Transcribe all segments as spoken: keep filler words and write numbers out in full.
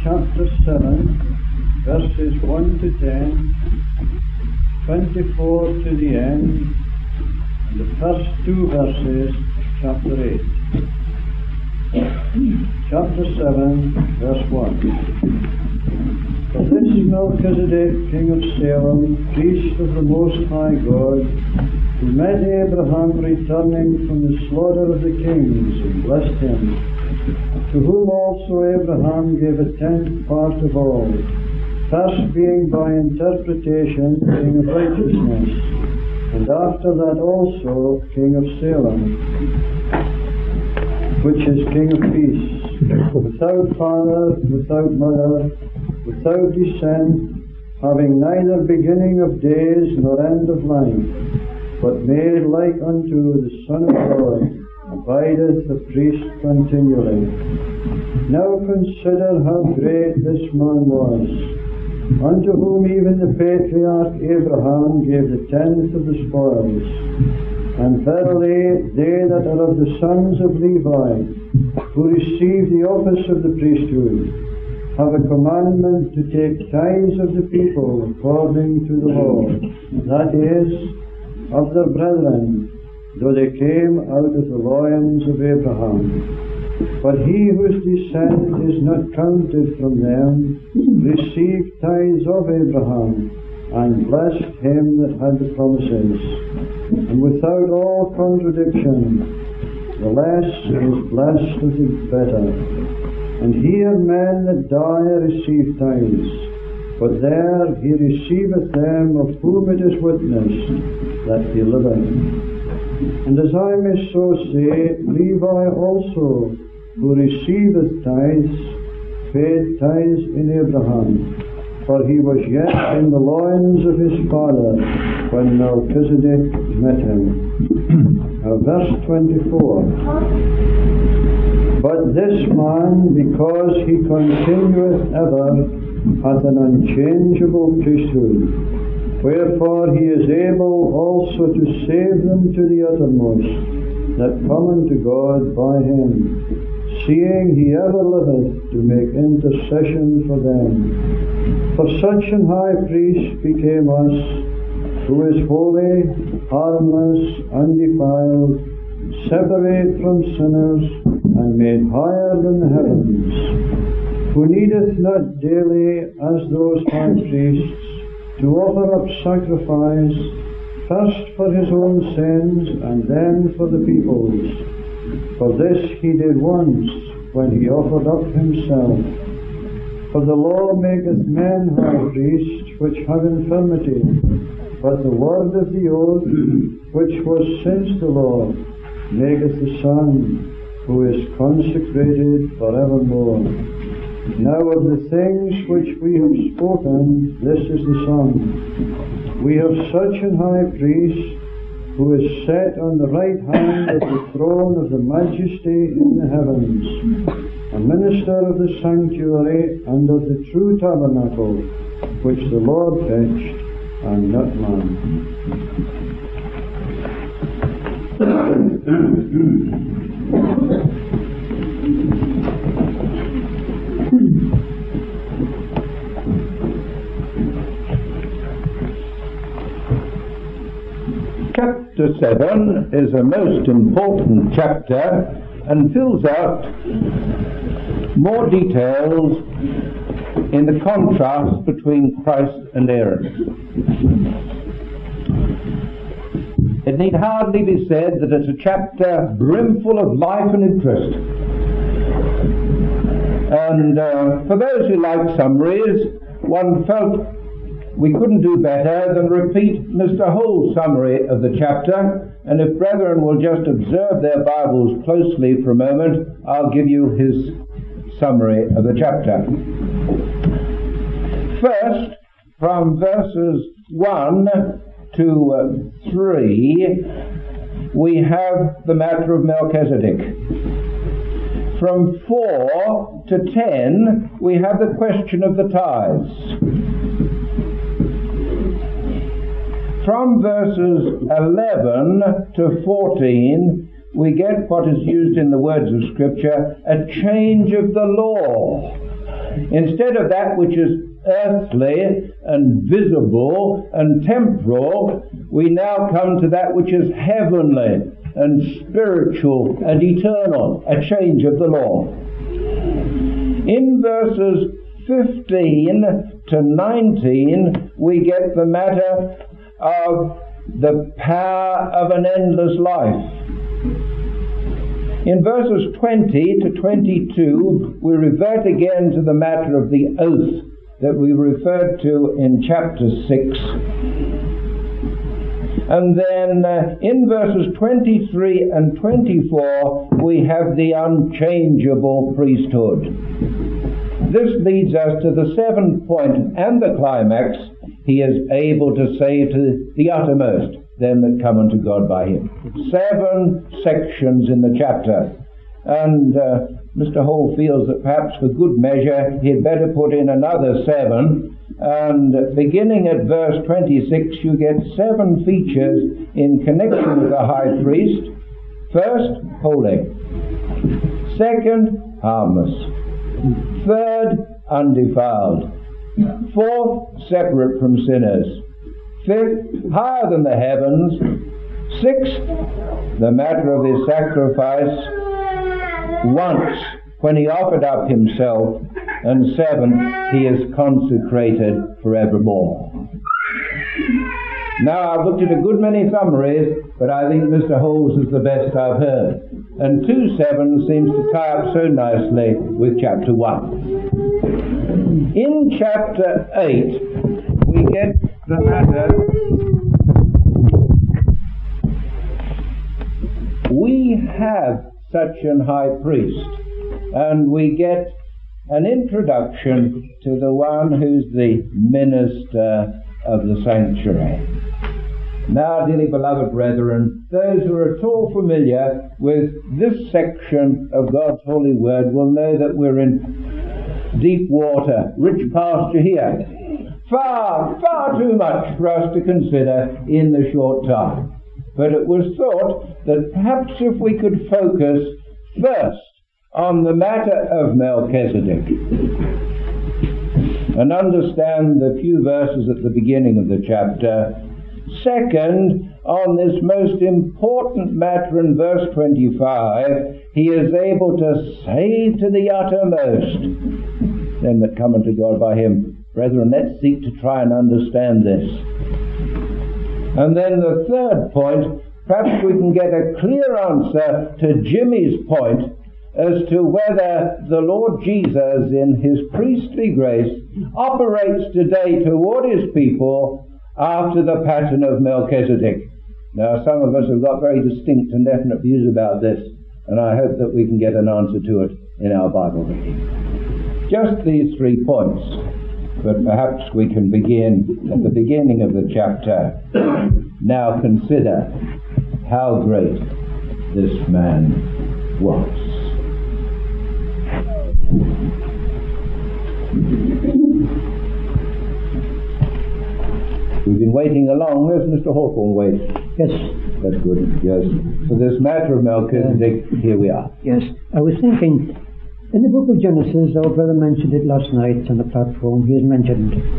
chapter seven, verses one to ten, twenty-four to the end, and the first two verses of chapter eight. Chapter seven, verse one. For this Melchizedek, king of Salem, priest of the Most High God, who met Abraham returning from the slaughter of the kings and blessed him, to whom also Abraham gave a tenth part of all, first being by interpretation king of righteousness, and after that also king of Salem, which is king of peace, without father, without mother, without descent, having neither beginning of days nor end of life, but made like unto the Son of God, abideth a priest continually. Now consider how great this man was, unto whom even the patriarch Abraham gave the tenth of the spoils. And verily they that are of the sons of Levi, who receive the office of the priesthood, have a commandment to take tithes of the people according to the law, that is, of their brethren, though they came out of the loins of Abraham. But he whose descent is not counted from them received tithes of Abraham, and blessed him that had the promises. And without all contradiction, the less is blessed of the better. And here men that die receive tithes, but there he receiveth them of whom it is witnessed that he liveth. And as I may so say, Levi also, who receiveth tithes, paid tithes in Abraham, for he was yet in the loins of his father when Melchizedek met him. Now verse twenty-four. But this man, because he continueth ever, hath an unchangeable priesthood, wherefore he is able also to save them to the uttermost that come unto God by him, seeing he ever liveth to make intercession for them. For such an high priest became us, who is holy, harmless, undefiled, separate from sinners, and made higher than the heavens, who needeth not daily, as those high priests, to offer up sacrifice, first for his own sins, and then for the people's. For this he did once, when he offered up himself. For the law maketh men high priests which have infirmity, but the word of the oath, which was since the law, maketh the Son, who is consecrated for evermore. Now of the things which we have spoken, this is the sum. We have such an high priest, who is set on the right hand of the throne of the majesty in the heavens, a minister of the sanctuary and of the true tabernacle, which the Lord fetched, and not man. Chapter seven is a most important chapter and fills out more details in the contrast between Christ and Aaron. It need hardly be said that it's a chapter brimful of life and interest. And uh, for those who like summaries, one felt we couldn't do better than repeat Mister Hull's summary of the chapter, and if brethren will just observe their Bibles closely for a moment, I'll give you his summary of the chapter. First, from verses one to uh, three, we have the matter of Melchizedek. From four to ten, we have the question of the tithes. From verses eleven to fourteen, we get what is used in the words of Scripture, a change of the law. Instead of that which is earthly and visible and temporal, we now come to that which is heavenly and spiritual and eternal, a change of the law. In verses fifteen to nineteen, we get the matter of the power of an endless life. In verses twenty to twenty-two, we revert again to the matter of the oath that we referred to in chapter six. And then uh, in verses twenty-three and twenty-four, we have the unchangeable priesthood. This leads us to the seventh point and the climax. He is able to save to the uttermost them that come unto God by him. Seven sections in the chapter. And uh, Mister Hall feels that perhaps for good measure he had better put in another seven. And beginning at verse twenty-six, you get seven features in connection with the high priest. First, holy. Second, harmless. Third, undefiled. Fourth, separate from sinners. Fifth, higher than the heavens. Sixth, the matter of his sacrifice once when he offered up himself. And seventh, he is consecrated forevermore. Now, I've looked at a good many summaries, but I think Mister Hole's is the best I've heard. And two seven seems to tie up so nicely with chapter one. In chapter eight, we get the matter. We have such an high priest, and we get an introduction to the one who's the minister of the sanctuary. Now, dearly beloved brethren, those who are at all familiar with this section of God's holy word will know that we're in deep water, rich pasture here. Far, far too much for us to consider in the short time. But it was thought that perhaps if we could focus first on the matter of Melchizedek and understand the few verses at the beginning of the chapter. Second, on this most important matter in verse twenty-five, he is able to save to the uttermost them that come unto God by him. Brethren, let's seek to try and understand this. And then the third point, perhaps we can get a clear answer to Jimmy's point as to whether the Lord Jesus in his priestly grace operates today toward his people after the pattern of Melchizedek. Now, some of us have got very distinct and definite views about this, and I hope that we can get an answer to it in our Bible reading. Just these three points, but perhaps we can begin at the beginning of the chapter. Now consider how great this man was. We've been waiting along. Where's Mister Hawthorne wait? Yes. That's good, yes. So this matter of Melchizedek, uh, here we are. Yes. I was thinking, in the book of Genesis, our brother mentioned it last night on the platform. He has mentioned it.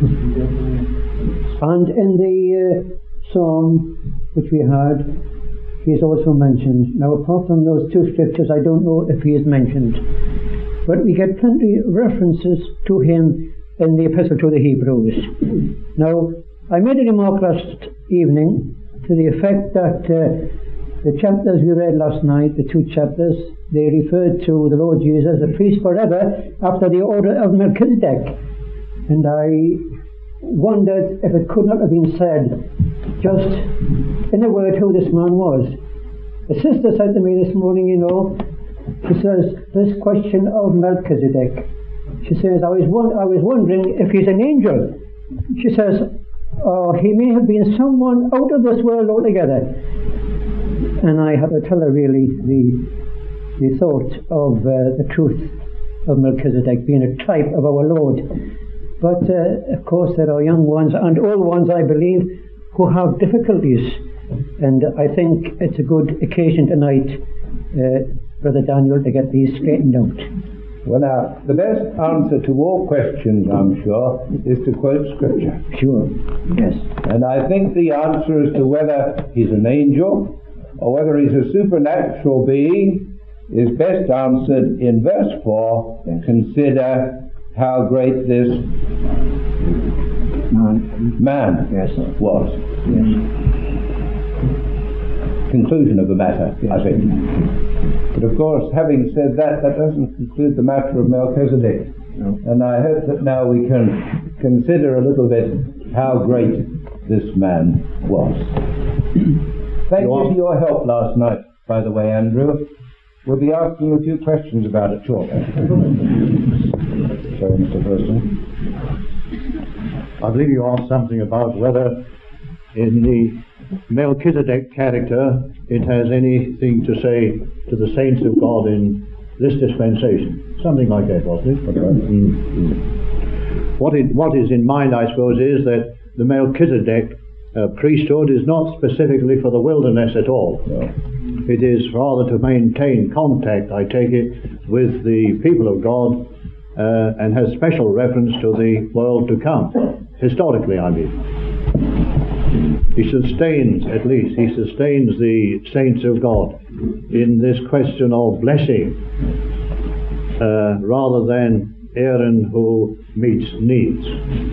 And in the uh, psalm which we heard, he is also mentioned. Now, apart from those two scriptures, I don't know if he is mentioned. But we get plenty of references to him in the Epistle to the Hebrews. Now, I made a remark last evening to the effect that uh, the chapters we read last night, the two chapters, they referred to the Lord Jesus, the priest forever, after the order of Melchizedek. And I wondered if it could not have been said just in a word who this man was. A sister said to me this morning, you know, she says, this question of Melchizedek, she says, I was, won- I was wondering if he's an angel. She says, oh, he may have been someone out of this world altogether. And I had to tell her really the, the thought of uh, the truth of Melchizedek being a type of our Lord. But uh, of course there are young ones and old ones, I believe, who have difficulties. And I think it's a good occasion tonight, uh, Brother Daniel, to get these straightened out. Well, now, the best answer to all questions, I'm sure, is to quote Scripture. Sure. Yes. And I think the answer as to whether he's an angel or whether he's a supernatural being is best answered in verse four. Yes. Consider how great this Man. man Yes. was. Yes. Conclusion of the matter, Yes. I think. But of course, having said that, that doesn't conclude the matter of Melchizedek. No. And I hope that now we can consider a little bit how great this man was. Thank you for your help last night, by the way, Andrew. We'll be asking a few questions about it shortly. Sorry, Mister Thurston. I believe you asked something about whether in the Melchizedek character it has anything to say to the saints of God in this dispensation. Something like that, wasn't it? Mm-hmm. What, it what is in mind, I suppose, is that the Melchizedek uh, priesthood is not specifically for the wilderness at all. No. It is rather to maintain contact, I take it, with the people of God, uh, and has special reference to the world to come. Historically, I mean. He sustains, at least, he sustains the saints of God in this question of blessing, uh, rather than Aaron who meets needs.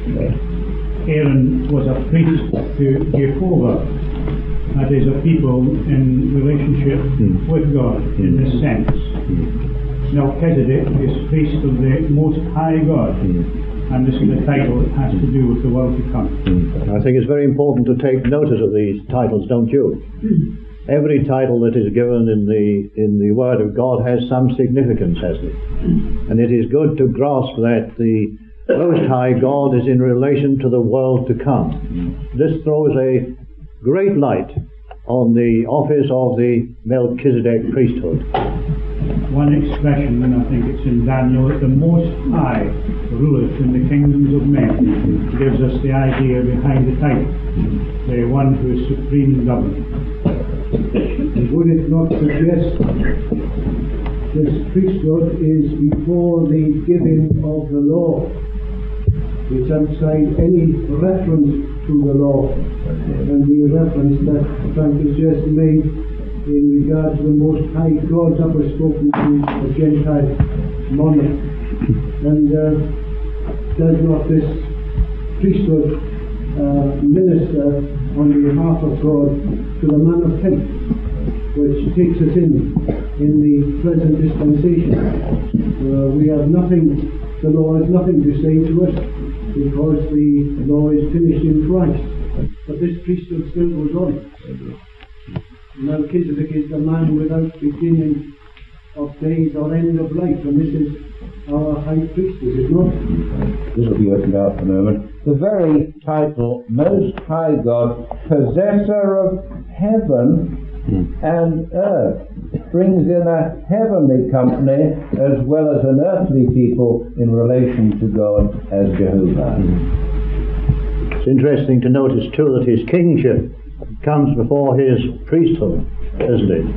Aaron was a priest to Jehovah, that is, a people in relationship Mm. with God in this sense. Mm. Melchizedek is priest of the Most High God, Mm. and this is a title that has to do with the world to come. Mm. I think it's very important to take notice of these titles, don't you? Every title that is given in the in the Word of God has some significance, hasn't it? And it is good to grasp that the Most High God is in relation to the world to come. This throws a great light on the office of the Melchizedek priesthood. One expression, and I think it's in Daniel, that the Most High ruleth in the kingdoms of men, gives us the idea behind the title, the one who is supreme governor. Would it not suggest this priesthood is before the giving of the law? It's outside any reference to the law, and the reference that Frank has just made in regard to the Most High God that was spoken to a Gentile monarch. And uh, does not this priesthood uh, minister on behalf of God to the man of faith, which takes us in in the present dispensation? Uh, we have nothing, the law has nothing to say to us, because the law is finished in Christ. But this priesthood still goes on. Melchizedek is the man without beginning of days or end of life, and this is our high priest, is it not? This will be opened out for a moment. The very title, Most High God, Possessor of Heaven and Earth, brings in a heavenly company as well as an earthly people in relation to God as Jehovah. It's interesting to notice too that his kingship comes before his priesthood, isn't it?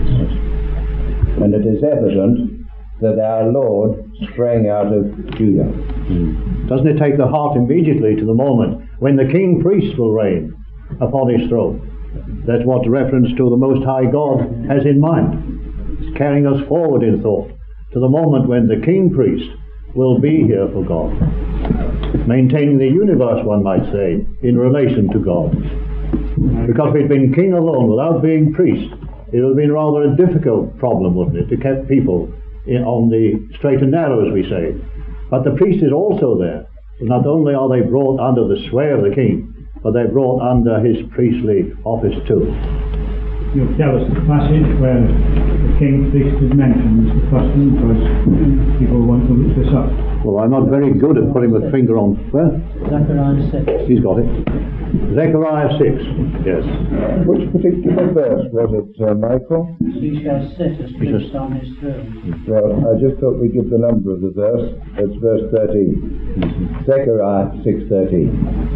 And it is evident that our Lord sprang out of Judah. Mm. Doesn't it take the heart immediately to the moment when the king priest will reign upon his throne? That's what the reference to the Most High God has in mind. It's carrying us forward in thought to the moment when the king priest will be here for God, maintaining the universe, one might say, in relation to God. Because if he'd been king alone without being priest, it would have been rather a difficult problem, wouldn't it, to keep people in, on the straight and narrow, as we say. But the priest is also there. So not only are they brought under the sway of the king, but they're brought under his priestly office too. You'll tell us the passage where the king priest is mentioned as the first one, because people want to look this up. Well, I'm not very good at putting my finger on where? Zechariah six. He's got it. Zechariah six, yes. Which particular verse was it, uh, Michael? He shall sit as priest on his throne. Well, I just thought we'd give the number of the verse. It's verse thirteen. Zechariah six thirteen.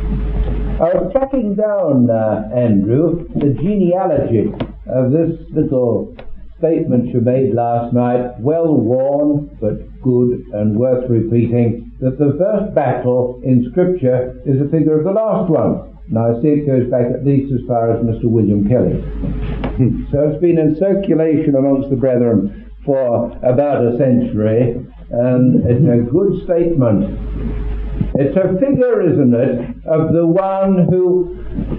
I was tracking down, uh, Andrew, the genealogy of this little statements you made last night, well worn but good and worth repeating, that the first battle in Scripture is a figure of the last one. Now I see it goes back at least as far as Mister William Kelly. So it's been in circulation amongst the brethren for about a century, and it's a good statement. It's a figure, isn't it, of the one who,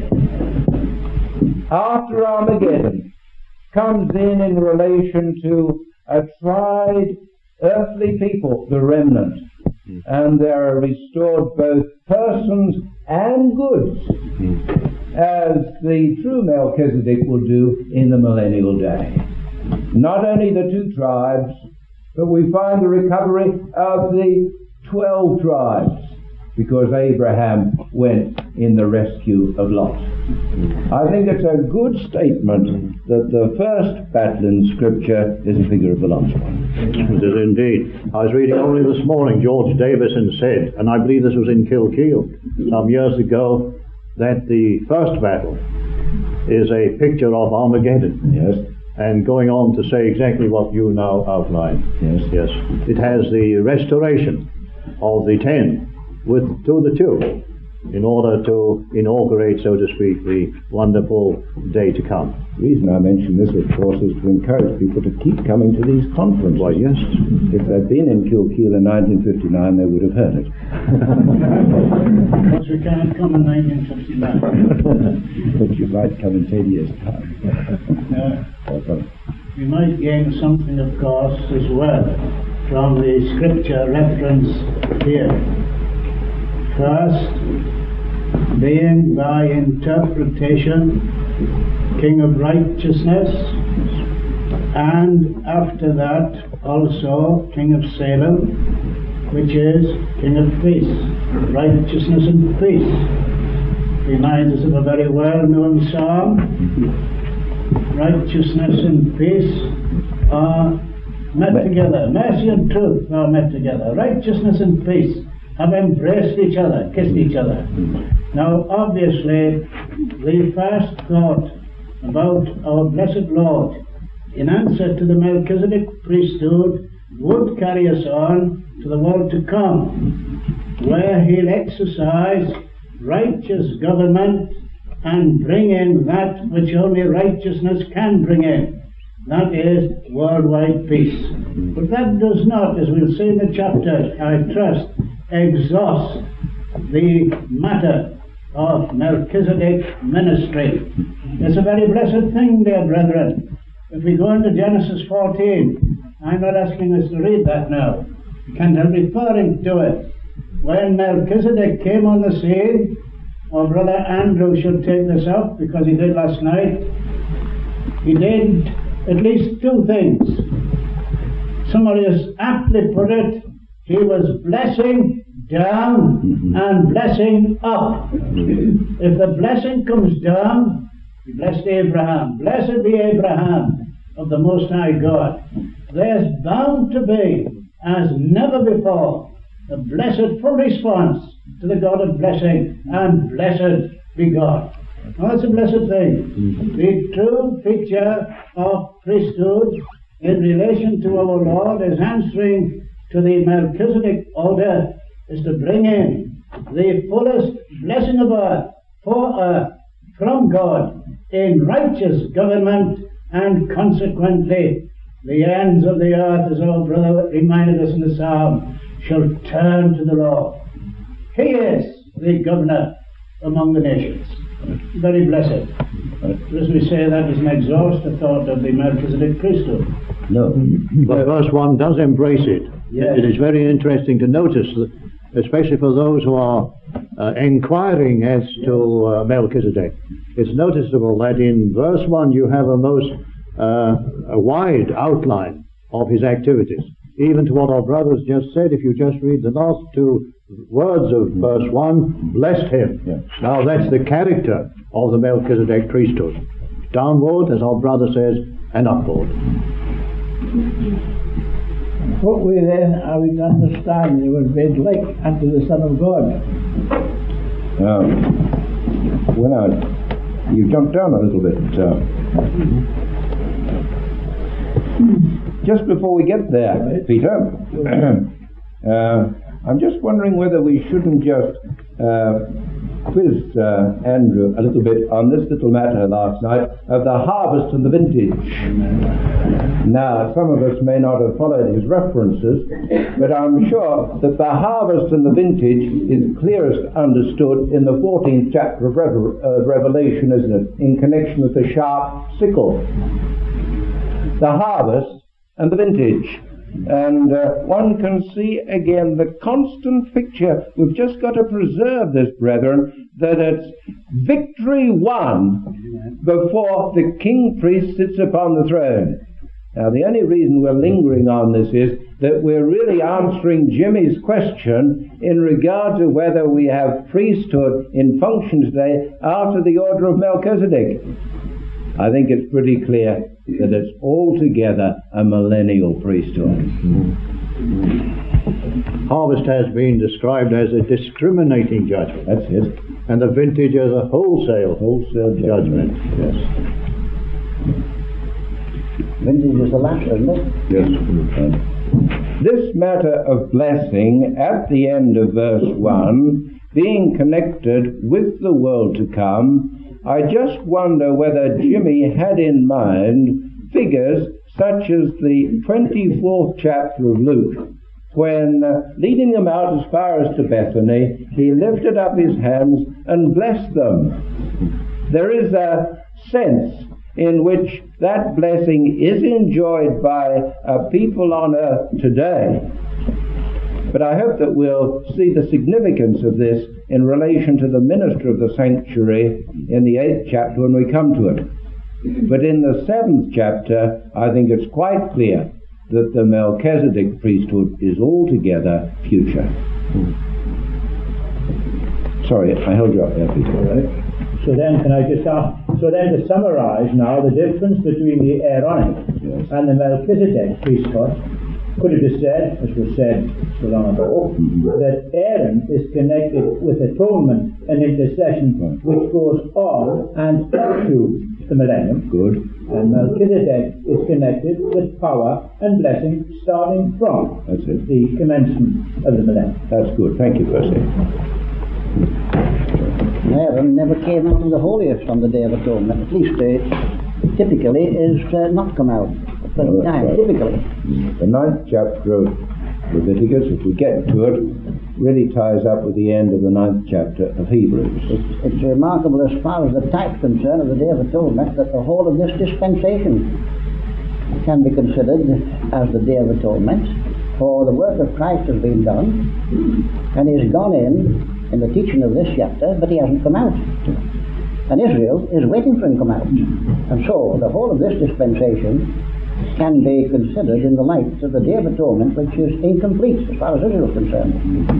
after Armageddon, comes in in relation to a tried earthly people, the remnant, and they are restored both persons and goods, as the true Melchizedek will do in the millennial day. Not only the two tribes, but we find the recovery of the twelve tribes, because Abraham went in the rescue of Lot. I think it's a good statement that the first battle in Scripture is a figure of the last one. It is indeed. I was reading only this morning, George Davison said, and I believe this was in Kilkeel some years ago, that the first battle is a picture of Armageddon. Yes. And going on to say exactly what you now outlined. Yes. Yes. It has the restoration of the ten with to the two, in order to inaugurate, so to speak, the wonderful day to come. The reason I mention this, of course, is to encourage people to keep coming to these conferences. Why, yes. If they'd been in Kilkeel in nineteen fifty-nine, they would have heard it. Because we can't come in nineteen fifty-nine. But you might come in ten years' time. Uh, we might gain something, of course, as well from the Scripture reference here. First, being by interpretation King of Righteousness, and after that also King of Salem, which is King of Peace, righteousness and peace. Reminds us of a very well-known psalm. Righteousness and peace are met together. Mercy and truth are met together. Righteousness and peace have embraced each other, kissed each other. Now, obviously, the first thought about our blessed Lord in answer to the Melchizedek priesthood would carry us on to the world to come, where he'll exercise righteous government and bring in that which only righteousness can bring in. That is worldwide peace. But that does not, as we'll see in the chapter, I trust, exhaust the matter of Melchizedek ministry. It's a very blessed thing, dear brethren. If we go into Genesis fourteen, I'm not asking us to read that now. You can't help referring to it. When Melchizedek came on the scene, our brother Andrew should take this up because he did last night. He did at least two things. Somebody has aptly put it, he was blessing down mm-hmm. and blessing up. If the blessing comes down, he blessed Abraham. Blessed be Abraham of the Most High God. There's bound to be, as never before, a blessed full response to the God of blessing, and blessed be God. Now that's a blessed thing. Mm-hmm. The true picture of priesthood in relation to our Lord is answering to the Melchizedek order, is to bring in the fullest blessing of earth for earth from God in righteous government, and consequently the ends of the earth, as our brother reminded us in the psalm, shall turn to the Lord. He is the governor among the nations. Very blessed. As we say, that is an exhaustive thought of the Melchizedek priesthood. No, but verse one does embrace it. Yes. It is very interesting to notice that, especially for those who are uh, inquiring as to uh, Melchizedek, it's noticeable that in verse one you have a most uh, a wide outline of his activities. Even to what our brothers just said, if you just read the last two words of verse one, blessed him. Yes. Now that's the character of the Melchizedek priesthood. Downward, as our brother says, and upward. What we then are we to understand, he was made like unto the Son of God. Um, well, now, you jumped down a little bit. Uh, Just before we get there, Peter, uh, I'm just wondering whether we shouldn't just uh, quiz uh, Andrew a little bit on this little matter last night of the harvest and the vintage. Now, some of us may not have followed his references, but I'm sure that the harvest and the vintage is clearest understood in the fourteenth chapter of Revel- uh, Revelation, isn't it? In connection with the sharp sickle. The harvest and the vintage. And uh, one can see again the constant picture. We've just got to preserve this, brethren, that it's victory won before the king priest sits upon the throne. Now, the only reason we're lingering on this is that we're really answering Jimmy's question in regard to whether we have priesthood in function today after the order of Melchizedek. I think it's pretty clear that it's altogether a millennial priesthood. Harvest has been described as a discriminating judgment. That's it. And the vintage as a wholesale, Wholesale judgment. judgment. Yes. Vintage is the last, isn't it? Yes. This matter of blessing at the end of verse one, being connected with the world to come, I just wonder whether Jimmy had in mind figures such as the twenty-fourth chapter of Luke, when, uh, leading them out as far as to Bethany, he lifted up his hands and blessed them. There is a sense in which that blessing is enjoyed by uh, people on earth today. But I hope that we'll see the significance of this in relation to the minister of the sanctuary in the eighth chapter when we come to it. But in the seventh chapter, I think it's quite clear that the Melchizedek priesthood is altogether future. Sorry, I held you up there, Peter. All right. So then, can I just ask, so then to summarize now the difference between the Aaronic Yes. and the Melchizedek priesthood, could it be said, as was said so long ago, that Aaron is connected with atonement and intercession, which goes on and up to the millennium. Good. And Melchizedek is connected with power and blessing starting from That's it. the commencement of the millennium. That's good. Thank you, Percy. Aaron never came out of the holiest on the Day of Atonement. At least uh, typically is uh, not come out. But Oh, that's time, right. typically. The ninth chapter of Leviticus, if we get to it, really ties up with the end of the ninth chapter of Hebrews. It's, it's remarkable as far as the type's concerned of the Day of Atonement that the whole of this dispensation can be considered as the Day of Atonement, for the work of Christ has been done, and he's gone in in the teaching of this chapter, but he hasn't come out. And Israel is waiting for him to come out. And so the whole of this dispensation can be considered in the light of the Day of Atonement, which is incomplete as far as Israel is concerned.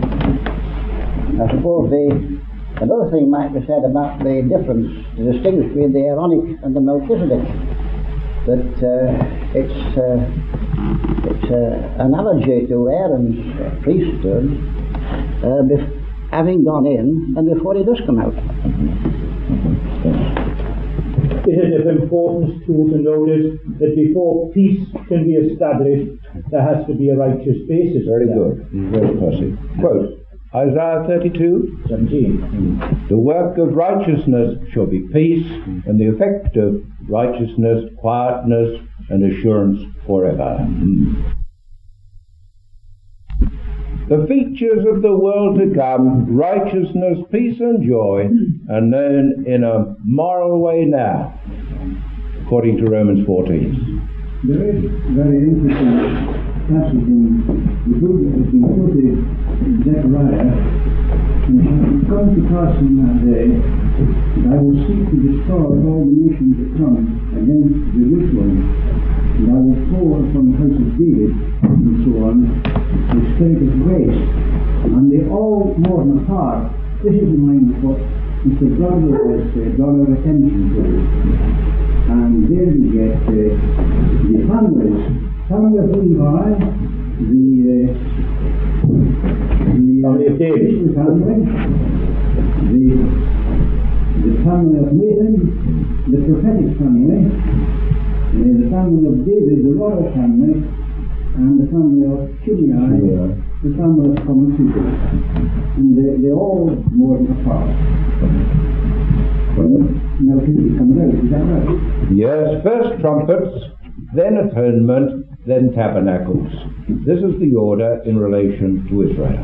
I suppose the another thing might be said about the difference, the distinction between the Aaronic and the Melchizedek, that uh, it's uh, it's uh, analogy to Aaron's uh, priesthood uh, bef- having gone in and before he does come out. It is of importance too to notice that before peace can be established, there has to be a righteous basis. Very good. Very Percy. Quote, Isaiah thirty-two, seventeen. the work of righteousness shall be peace, and the effect of righteousness, quietness, and assurance forever. The features of the world to come, righteousness, peace, and joy, are known in a moral way now, according to Romans fourteen. There is a very interesting passage in the book that has been quoted in Zechariah. And it shall come to pass in that day that I will seek to destroy all the nations that come against Jerusalem, and I will pour upon the house of David, and so on, the spirit of grace. And they all mourn apart. This is in line with what Mister Bradley has uh, drawn our attention to. And there we get uh, the families, family of Levi, the uh, the Family of David. Christian family, the the family of Nathan, the prophetic family, the family of David, the royal family, and the family of Shimei, yeah. the family of common people. And they, they all more apart. Well, Melchizedek comes out, is that right? Yes, first trumpets, then atonement, then tabernacles. This is the order in relation to Israel.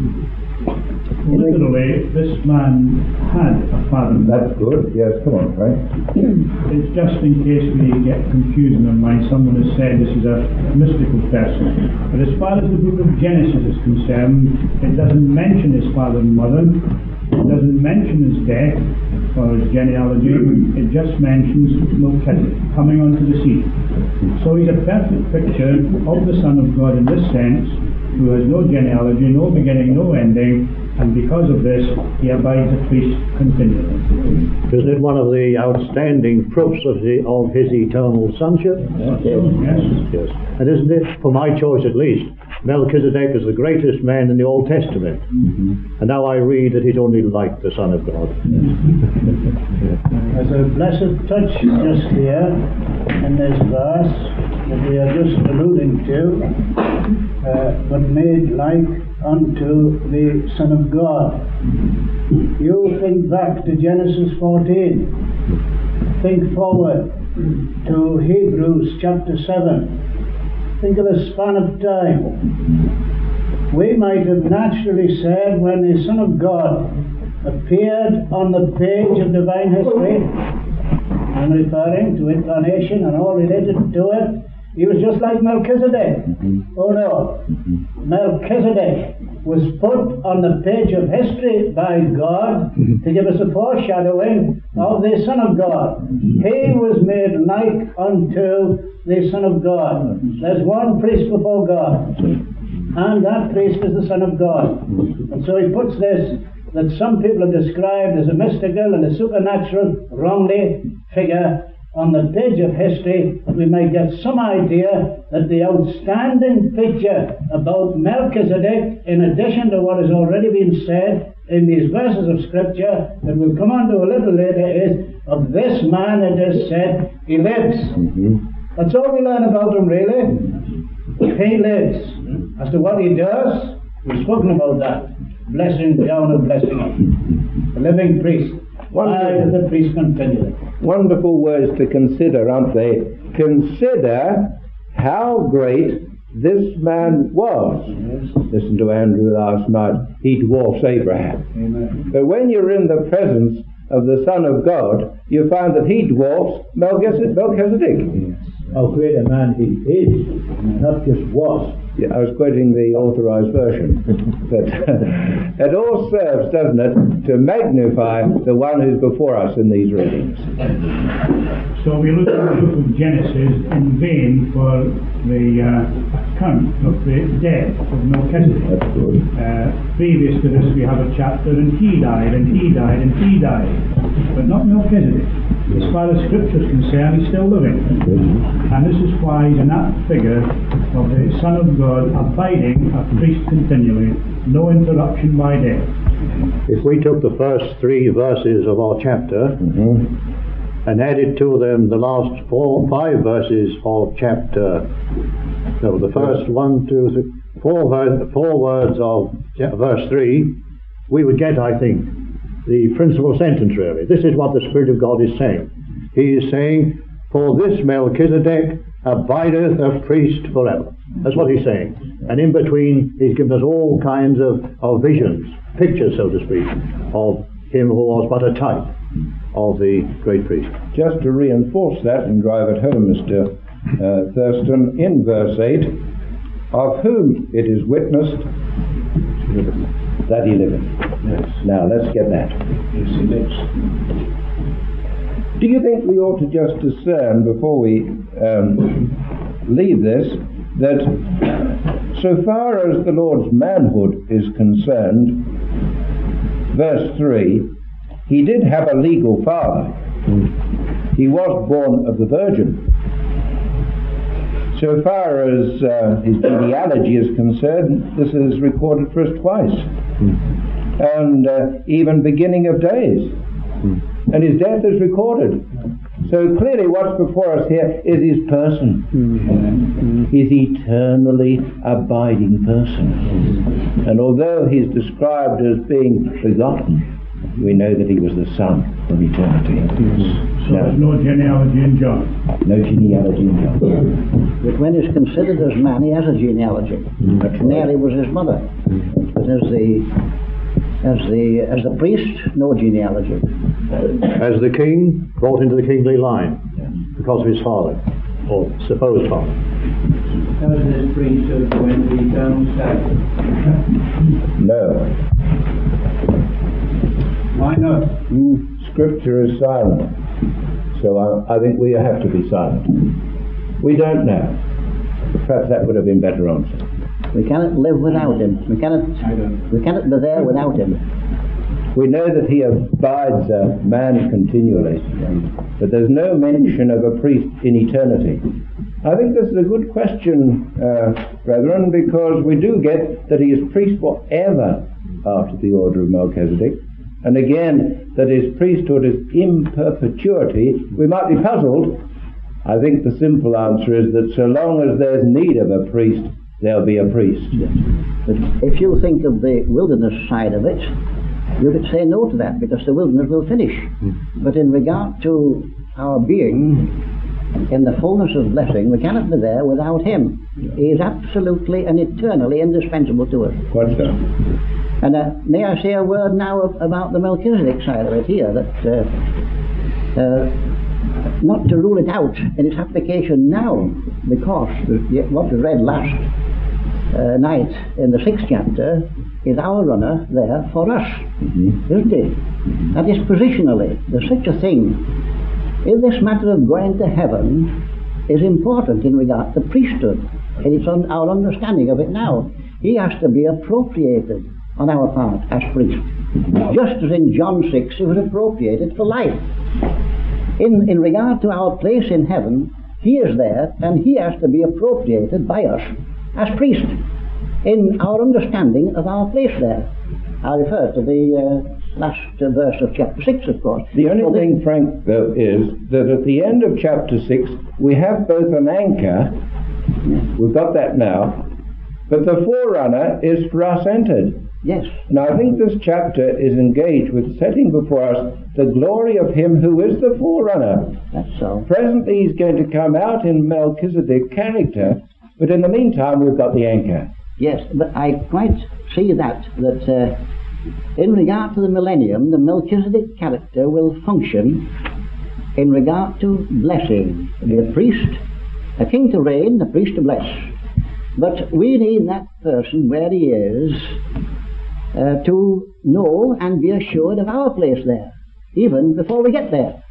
Literally, this man had a father. That's good. Yes, come on, Frank. It's just in case we get confused in our mind. Someone has said this is a mystical person. But as far as the book of Genesis is concerned, it doesn't mention his father and mother. It doesn't mention his death or his genealogy. It just mentions Melchizedek coming onto the scene. So he's a perfect picture of the Son of God in this sense, who has no genealogy, no beginning, no ending, and because of this, he abides a priest continually. Isn't it one of the outstanding proofs of, the, of his eternal sonship? Yes. Yes. Yes. And isn't it, for my choice at least, Melchizedek is the greatest man in the Old Testament. Mm-hmm. And now I read that he's only like the Son of God. There's a blessed touch just here in this verse that we are just alluding to, uh, but made like unto the Son of God. You think back to Genesis fourteen. Think forward to Hebrews chapter seven. Think of the span of time. We might have naturally said when the Son of God appeared on the page of divine history, and referring to incarnation and all related to it, he was just like Melchizedek. Mm-hmm. Oh no. Mm-hmm. Melchizedek was put on the page of history by God mm-hmm. to give us a foreshadowing of the Son of God. Mm-hmm. He was made like unto the Son of God. Mm-hmm. There's one priest before God, and that priest is the Son of God. Mm-hmm. And so he puts this, that some people have described as a mystical and a supernatural, wrongly, figure on the page of history, that we may get some idea that the outstanding picture about Melchizedek, in addition to what has already been said in these verses of Scripture that we'll come on to a little later, is of this man it is said, he lives. Mm-hmm. That's all we learn about him, really. He lives. As to what he does, we've spoken about that. Blessing down and blessing up. A living priest. Why does the priest continually? Wonderful words to consider, aren't they? Consider how great this man was. Yes. Listen to Andrew last night. He dwarfs Abraham. Amen. But when you're in the presence of the Son of God, you find that he dwarfs Melchizedek. Yes. How great a man he is, not just was. Yeah, I was quoting the authorized version. But uh, it all serves, doesn't it, to magnify the one who's before us in these readings. So we look at the book of Genesis in vain for the uh, account of the death of Melchizedek. That's good. Uh, previous to this we have a chapter, and he died, and he died, and he died. But not Melchizedek. As far as Scripture is concerned, he's still living. And this is why he's an apt figure of the Son of God, abiding a priest continually, no interruption by death. If we took the first three verses of our chapter mm-hmm. and added to them the last four, five verses of chapter, no, the first one, two, three, four, ver- four words of verse three, we would get, I think, the principal sentence really. This is what the Spirit of God is saying. He is saying, for this Melchizedek abideth a priest forever. That's what he's saying. And in between, he's given us all kinds of, of visions, pictures, so to speak, of him who was but a type of the great priest. Just to reinforce that and drive it home, Mister Uh, Thurston, in verse eight, of whom it is witnessed that he liveth. Yes. Now, let's get that. Yes, he lives. Do you think we ought to just discern, before we um, leave this, that so far as the Lord's manhood is concerned, verse three, he did have a legal father. He was born of the Virgin. So far as uh, his genealogy is concerned, this is recorded for us twice. And uh, even beginning of days. And his death is recorded. So clearly what's before us here is his person. Mm-hmm. His eternally abiding person. And although he's described as being begotten, we know that he was the Son from eternity. Yes. So no. There's no genealogy in John. No genealogy in John. But when he's considered as man, he has a genealogy. Mm-hmm. Mary was his mother. Mm-hmm. But as the as the as the priest, no genealogy. As the king, brought into the kingly line because of his father, or supposed father. How is this priesthood going to be eternal status? No. Why not? Mm. Scripture is silent. So I, I think we have to be silent. We don't know. Perhaps that would have been better answered. We cannot live without him. We cannot we cannot be there without him. We know that he abides a man continually, but there's no mention of a priest in eternity. I think this is a good question, uh, brethren, because we do get that he is priest forever after the order of Melchizedek. And again, that his priesthood is in perpetuity. We might be puzzled. I think the simple answer is that so long as there's need of a priest, there'll be a priest. Yes. But if you think of the wilderness side of it, you could say no to that, because the wilderness will finish. Mm. But in regard to our being in the fullness of blessing, we cannot be there without him. Yeah. He is absolutely and eternally indispensable to us. What's that? And uh, may I say a word now of, about the Melchizedek side of it here, that uh, uh, not to rule it out in its application now, because the, what we read last uh, night in the sixth chapter is our runner there for us, mm-hmm. isn't it? Mm-hmm. That is positionally. There's such a thing. In this matter of going to heaven is important in regard to priesthood, and it's on our understanding of it now. He has to be appropriated on our part as priest, just as in John six he was appropriated for life. In, in regard to our place in heaven, he is there and he has to be appropriated by us as priest in our understanding of our place there. I refer to the uh, last uh, verse of chapter six, of course. The only so thing, Frank, though, is that at the end of chapter six we have both an anchor, we've got that now, but the forerunner is for us entered. Yes. Now I think this chapter is engaged with setting before us the glory of him who is the forerunner. That's so. Presently he's going to come out in Melchizedek character, but in the meantime we've got the anchor. Yes, but I quite see that, that uh, in regard to the millennium, the Melchizedek character will function in regard to blessing. The priest, a king to reign, a priest to bless. But we need that person where he is uh, to know and be assured of our place there, even before we get there.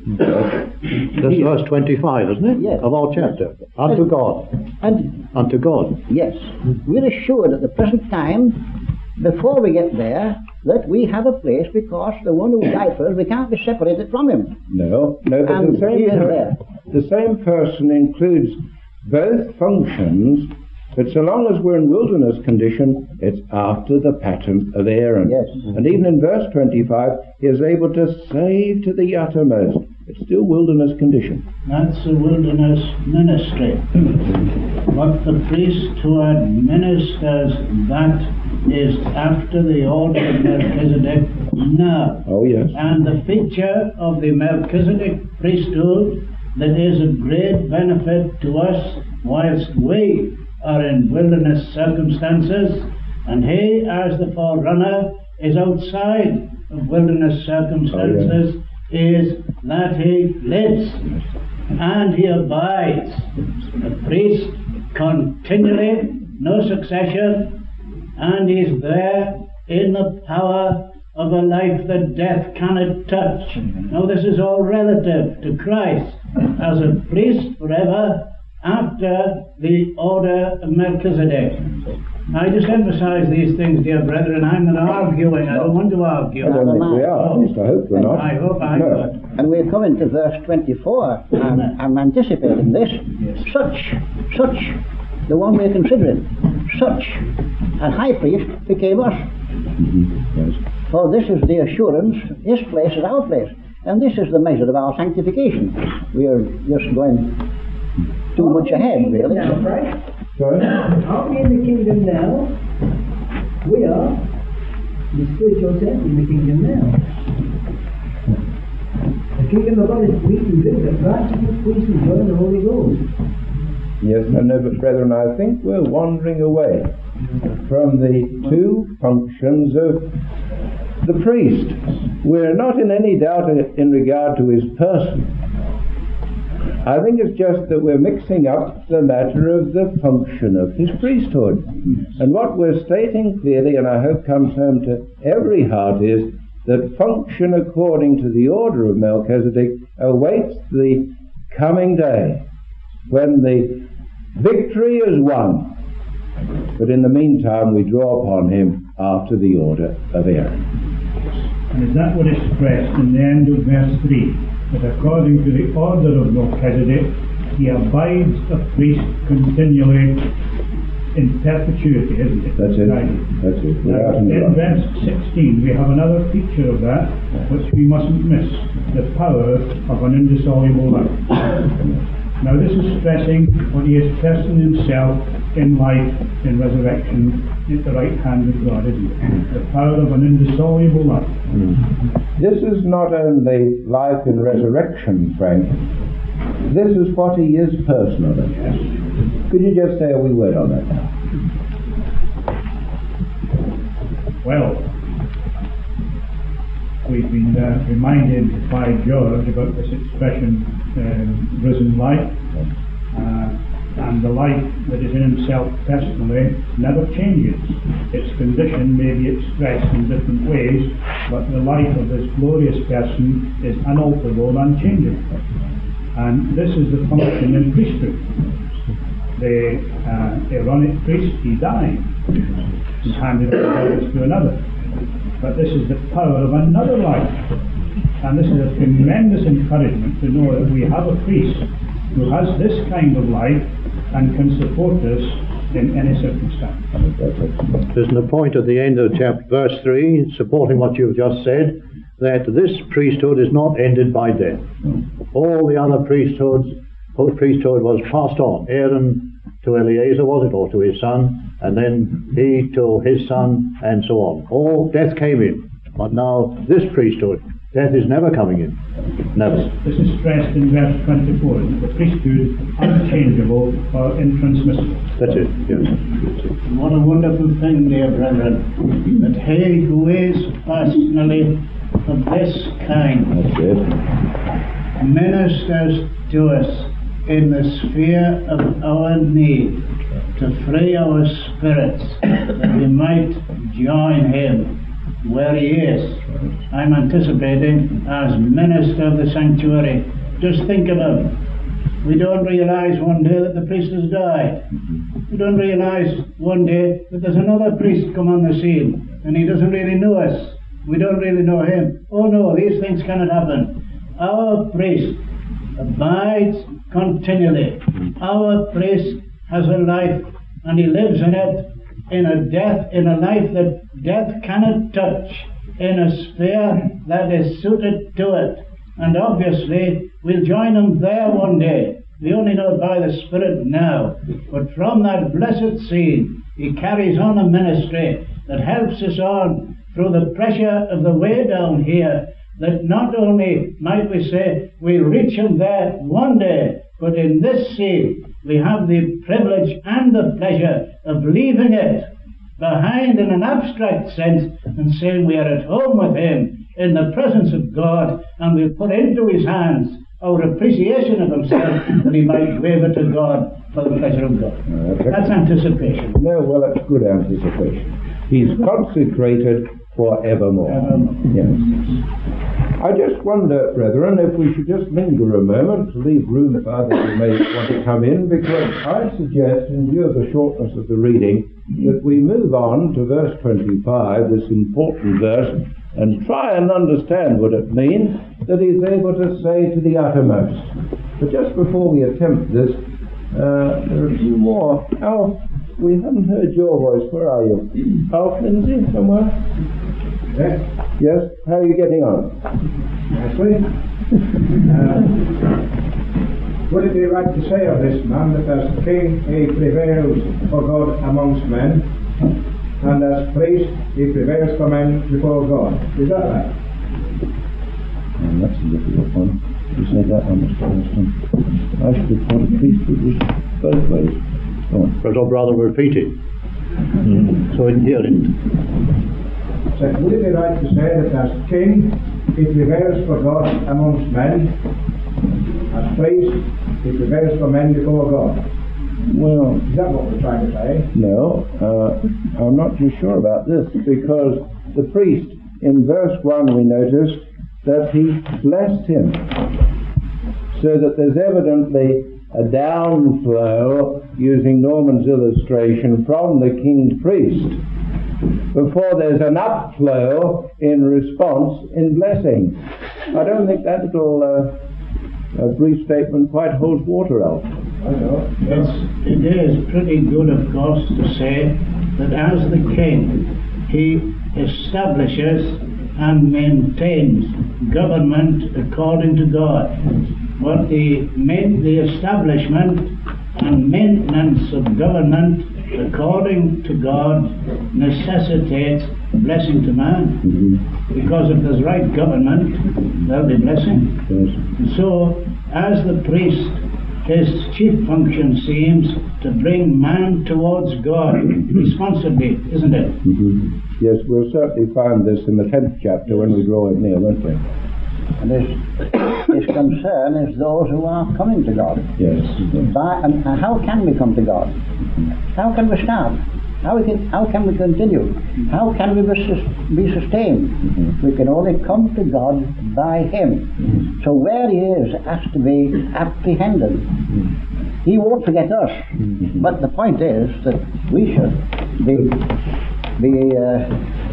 That's verse twenty-five, isn't it? Yes. Of our chapter. Unto and, God. And Unto God. Yes. We're assured at the present time, before we get there, that we have a place, because the one who died for us, we can't be separated from him. No, no, but and the same, he is per- there. the same person includes both functions, but so long as we're in wilderness condition, it's after the pattern of Aaron. Yes. And even in verse twenty-five, he is able to save to the uttermost. It's still wilderness condition. That's the wilderness ministry. What the priest who administers that is after the order of Melchizedek now. Oh, yes. And the feature of the Melchizedek priesthood that is a great benefit to us whilst we are in wilderness circumstances, and he, as the forerunner, is outside of wilderness circumstances, oh, yeah. is that he lives and he abides. The priest continually, no succession, and he's there in the power of a life that death cannot touch. Now this is all relative to Christ as a priest forever after the order of Melchizedek. I just emphasize these things, dear brethren. I'm not arguing. I don't want to argue. I don't think we are. At least I hope we're not. I hope I'm no. not. And we're coming to verse twenty-four, and I'm anticipating this. Yes. Such, such, the one we're considering, such a high priest became us. Mm-hmm. Yes. For this is the assurance, his place is our place. And this is the measure of our sanctification. We are just going too much ahead, really. Now, right? Sorry? Are we in the kingdom now? We are. The spiritual sense in the kingdom now. The kingdom of God is meat and drink, the righteousness, peace, and joy in the Holy Ghost. Yes, no, no, but brethren, I think we're wandering away from the two functions of the priest. We're not in any doubt in regard to his person. I think it's just that we're mixing up the matter of the function of his priesthood. And what we're stating clearly, and I hope comes home to every heart, is that function according to the order of Melchizedek awaits the coming day when the victory is won. But in the meantime we draw upon him after the order of Aaron. And is that what is expressed in the end of verse three? That according to the order of Melchizedek, he abides a priest continually in perpetuity, isn't it? That's it. Right. That's it. Now, in verse sixteen, we have another feature of that, which we mustn't miss: the power of an indissoluble life. Now, this is stressing when he is person himself in life, in resurrection, at the right hand of God, isn't it? The power of an indissoluble life. Mm. This is not only life in resurrection, Frank. This is what he is personally. Yes. Could you just say a wee word on that now? Well, we've been uh, reminded by George about this expression, uh, risen life, uh, and the life that is in himself personally never changes. Its condition may be expressed in different ways, but the life of this glorious person is unalterable and unchangeable. And this is the function in priesthood. The uh, Aaronic priest, he died and handed over to another. But this is the power of another life. And this is a tremendous encouragement to know that we have a priest who has this kind of life and can support us in any circumstance. There's a point at the end of chapter, verse three, supporting what you've just said, that this priesthood is not ended by death. All the other priesthoods, whole priesthood was passed on. Aaron to Eleazar, was it, or to his son, and then he to his son, and so on. All death came in, but now this priesthood, death is never coming in. Never. This is stressed in verse twenty-four, the priesthood unchangeable or intransmissible. That's it, yes. What a wonderful thing, dear brethren, that he who is personally of this kind That's it. ministers to us in the sphere of our need to free our spirits that we might join him where he is. I'm anticipating as minister of the sanctuary. Just think about it. We don't realize one day that the priest has died. We don't realize one day that there's another priest come on the scene and he doesn't really know us. We don't really know him. Oh no, these things cannot happen. Our priest abides continually. Our priest has a life and he lives in it in a death, in a life that death cannot touch, in a sphere that is suited to it. And obviously we'll join him there one day. We only know it by the Spirit now. But from that blessed scene he carries on a ministry that helps us on through the pressure of the way down here, that not only might we say we'll reach him there one day, but in this scene we have the privilege and the pleasure of leaving it behind in an abstract sense and saying we are at home with him in the presence of God, and we'll put into his hands our appreciation of himself that he might wave it to God for the pleasure of God. Uh, that's, that's anticipation. No, well, that's good anticipation. He's consecrated forevermore. Evermore. Yes. I just wonder, brethren, if we should just linger a moment to leave room for others who may want to come in, because I suggest, in view of the shortness of the reading, that we move on to verse twenty-five, this important verse, and try and understand what it means that he's able to say to the uttermost. But just before we attempt this, uh, there are a few more. Alf, we haven't heard your voice. Where are you? Alf Lindsay, somewhere? Yes. Yes? How are you getting on? Nicely. Uh, would it be right to say of this man that as king he prevails for God amongst men, and as priest he prevails for men before God? Is that right? And that's a difficult one. You said that on the first one. I should have thought a priesthood was both ways. Go on. But I'd rather repeat it. Mm. So I didn't hear it. So would it be right to say that as king he prevails for God amongst men, as priest he prevails for men before God? Well, is that what we're trying to say? No, uh, I'm not too sure about this, because the priest, in verse one we noticed that he blessed him, so that there's evidently a downflow, using Norman's illustration, from the king priest, before there's an upflow in response in blessing. I don't think that little uh, uh, brief statement quite holds water, Alf. I know. It's, it is pretty good, of course, to say that as the king, he establishes and maintains government according to God. But the, the establishment and maintenance of government according to God necessitates blessing to man. Mm-hmm. Because if there's right government, there'll be blessing. Yes. And so, as the priest, his chief function seems to bring man towards God responsibly, isn't it? Mm-hmm. Yes, we'll certainly find this in the tenth chapter when we draw it near, won't we? And his, his concern is those who are coming to God. Yes. By, and how can we come to God? How can we start? How, we can, how can we continue? How can we be, sus- be sustained? Mm-hmm. We can only come to God by Him. Mm-hmm. So where He is has to be apprehended. Mm-hmm. He won't forget us. Mm-hmm. But the point is that we should be, be uh,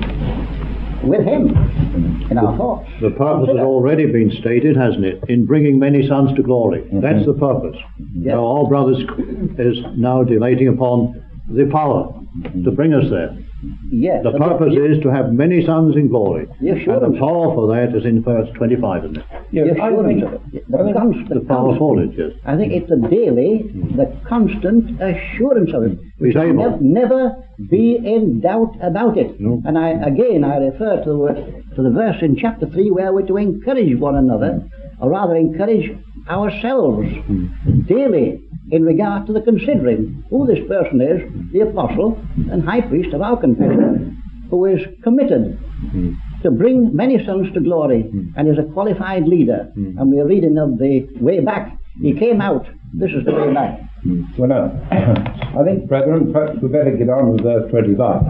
with Him in our thoughts. The purpose has already been stated, hasn't it? In bringing many sons to glory. Mm-hmm. That's the purpose. Yes. Now, all brothers is now dilating upon the power to bring us there. Yes. The purpose you, is to have many sons in glory. Yes, sure. And the power for that is in verse twenty-five, isn't it? Yes, yes, sure. The, the, const, the, the power for it, yes. I think it's the daily, the constant assurance of it. We shall never, never be in doubt about it. No. And I again I refer to the, to the verse in chapter three where we're to encourage one another, or rather encourage ourselves mm. daily in regard to the considering who this person is, the apostle and high priest of our confession, who is committed mm. to bring many sons to glory mm. and is a qualified leader. Mm. And we're reading of the way back. He came out. This is the way back. Mm. Well, now, I think, brethren, perhaps we better get on with verse twenty-five.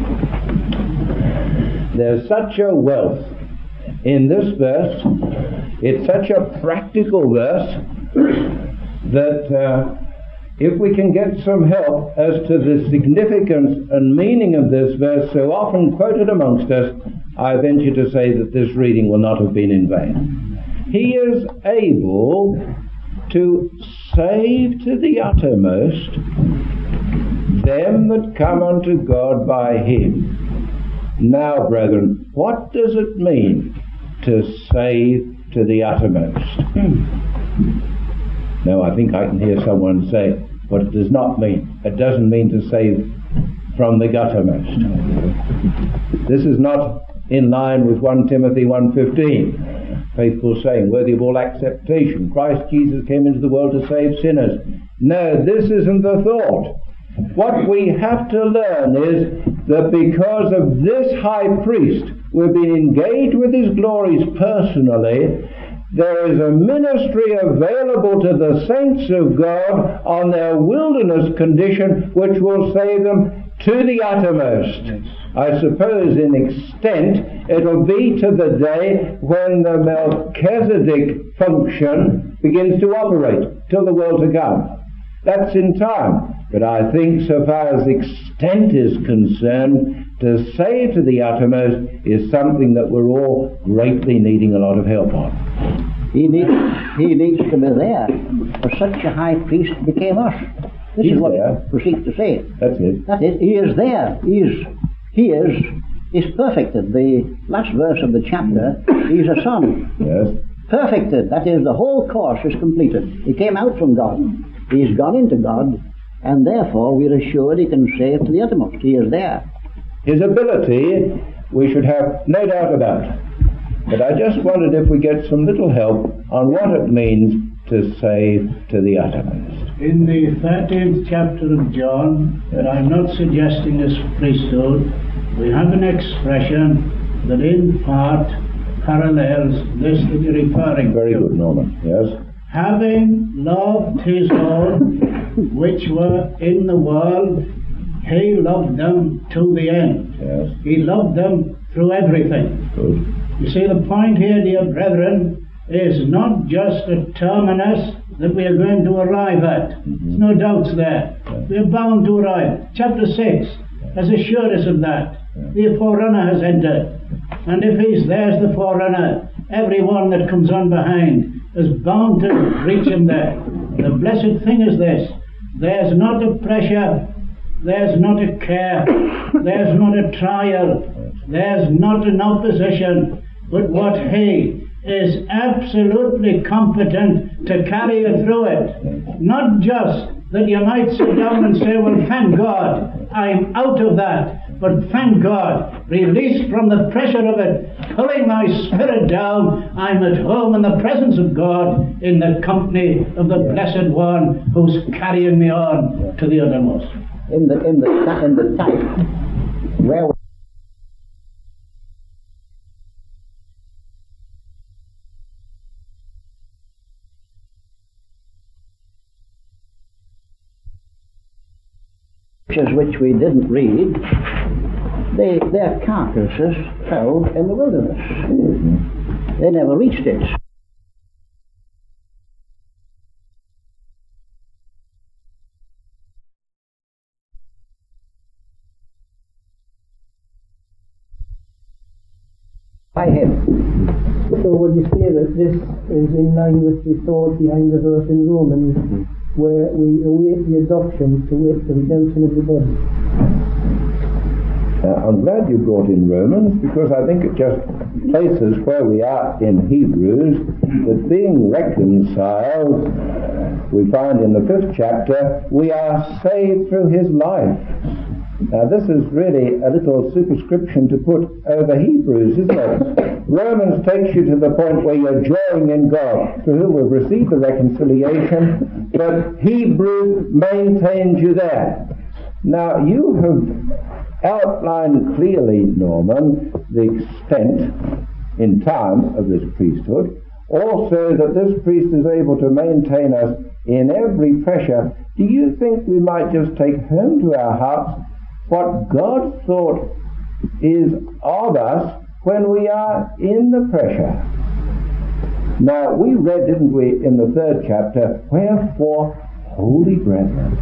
There's such a wealth in this verse. It's such a practical verse that uh, if we can get some help as to the significance and meaning of this verse so often quoted amongst us, I venture to say that this reading will not have been in vain. He is able to save to the uttermost them that come unto God by Him. Now, brethren, what does it mean to save to the uttermost? No, I think I can hear someone say what it does not mean. It doesn't mean to save from the guttermost. This is not in line with First Timothy one fifteen, faithful saying, worthy of all acceptation. Christ Jesus came into the world to save sinners. No, this isn't the thought. What we have to learn is that because of this high priest, we've been engaged with his glories personally. There is a ministry available to the saints of God on their wilderness condition which will save them to the uttermost. Yes. I suppose in extent it'll be to the day when the Melchizedek function begins to operate, till the world to come. That's in time. But I think so far as extent is concerned, to save to the uttermost is something that we're all greatly needing a lot of help on. He needs, he needs to be there, for such a high priest became us. This He's is what there. we seek to say. That's it. That is, he is there. He is, he is is perfected. The last verse of the chapter, he's a son. Yes. Perfected, that is, the whole course is completed. He came out from God. He's gone into God, and therefore we're assured he can save to the uttermost. He is there. His ability, we should have no doubt about. But I just wondered if we get some little help on what it means to save to the uttermost. In the thirteenth chapter of John, and I'm not suggesting this priesthood, we have an expression that in part parallels this that you're referring to. Very good, Norman. Yes. Having loved his own which were in the world, he loved them to the end. Yes. He loved them through everything. Good. You see, the point here, dear brethren, is not just a terminus that we are going to arrive at. Mm-hmm. There's no doubts there. Yeah. We are bound to arrive. Chapter six has assured us of that. Yeah. The forerunner has entered. And if he's there's the forerunner, everyone that comes on behind is bound to reach him there. The blessed thing is this: there's not a pressure, there's not a care, there's not a trial, there's not an opposition, but what he is absolutely competent to carry you through it. Not just that you might sit down and say, well, thank God, I'm out of that. But thank God, released from the pressure of it, pulling my spirit down, I'm at home in the presence of God, in the company of the Blessed One who's carrying me on to the uttermost. In the, in the, in the type, where which we didn't read, they, their carcasses fell in the wilderness. Mm-hmm. They never reached it. By him. So would you say that this is in line with the thought behind the verse in Romans, mm-hmm. where we await the adoption to wait the redemption of the body? Uh, I'm glad you brought in Romans, because I think it just places where we are in Hebrews, that being reconciled, we find in the fifth chapter, we are saved through his life. Now this is really a little superscription to put over Hebrews, isn't it? Romans takes you to the point where you're joying in God, through whom we've received the reconciliation, but Hebrews maintains you there. Now you have outlined clearly, Norman, the extent in time of this priesthood, also that this priest is able to maintain us in every pressure. Do you think we might just take home to our hearts what God thought is of us when we are in the pressure? Now, we read, didn't we, in the third chapter, wherefore, holy brethren,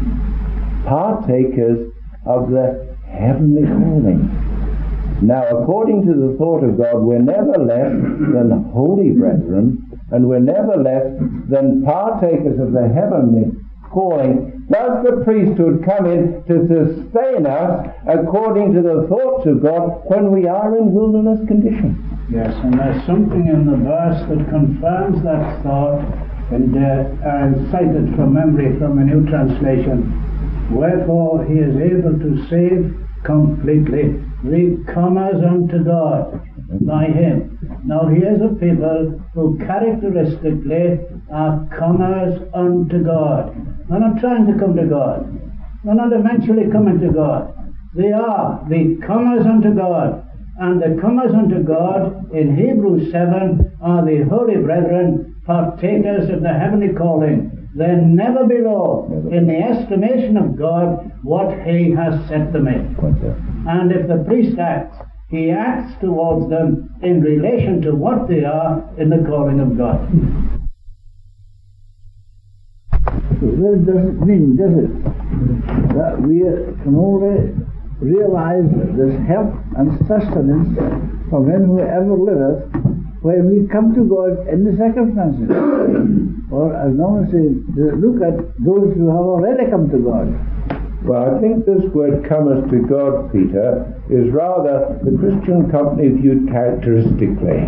partakers of the heavenly calling. Now, according to the thought of God, we're never less than holy brethren, and we're never less than partakers of the heavenly calling. Does the priesthood come in to sustain us according to the thoughts of God when we are in wilderness conditions? Yes, and there's something in the verse that confirms that thought, and uh, I cited from memory from a new translation. Wherefore he is able to save completely the comers unto God by him. Now here's a people who characteristically are comers unto God. They're not trying to come to God. They're not eventually coming to God. They are the comers unto God. And the comers unto God in Hebrews seven are the holy brethren, partakers of the heavenly calling. They're never below, in the estimation of God, what he has set them in. And if the priest acts, he acts towards them in relation to what they are in the calling of God. Well, it doesn't mean, does it, that we can only realize this help and sustenance from him who ever liveth when we come to God in the circumstances. Or as Norman says, look at those who have already come to God. Well, I think this word cometh to God, Peter, is rather the Christian company viewed characteristically.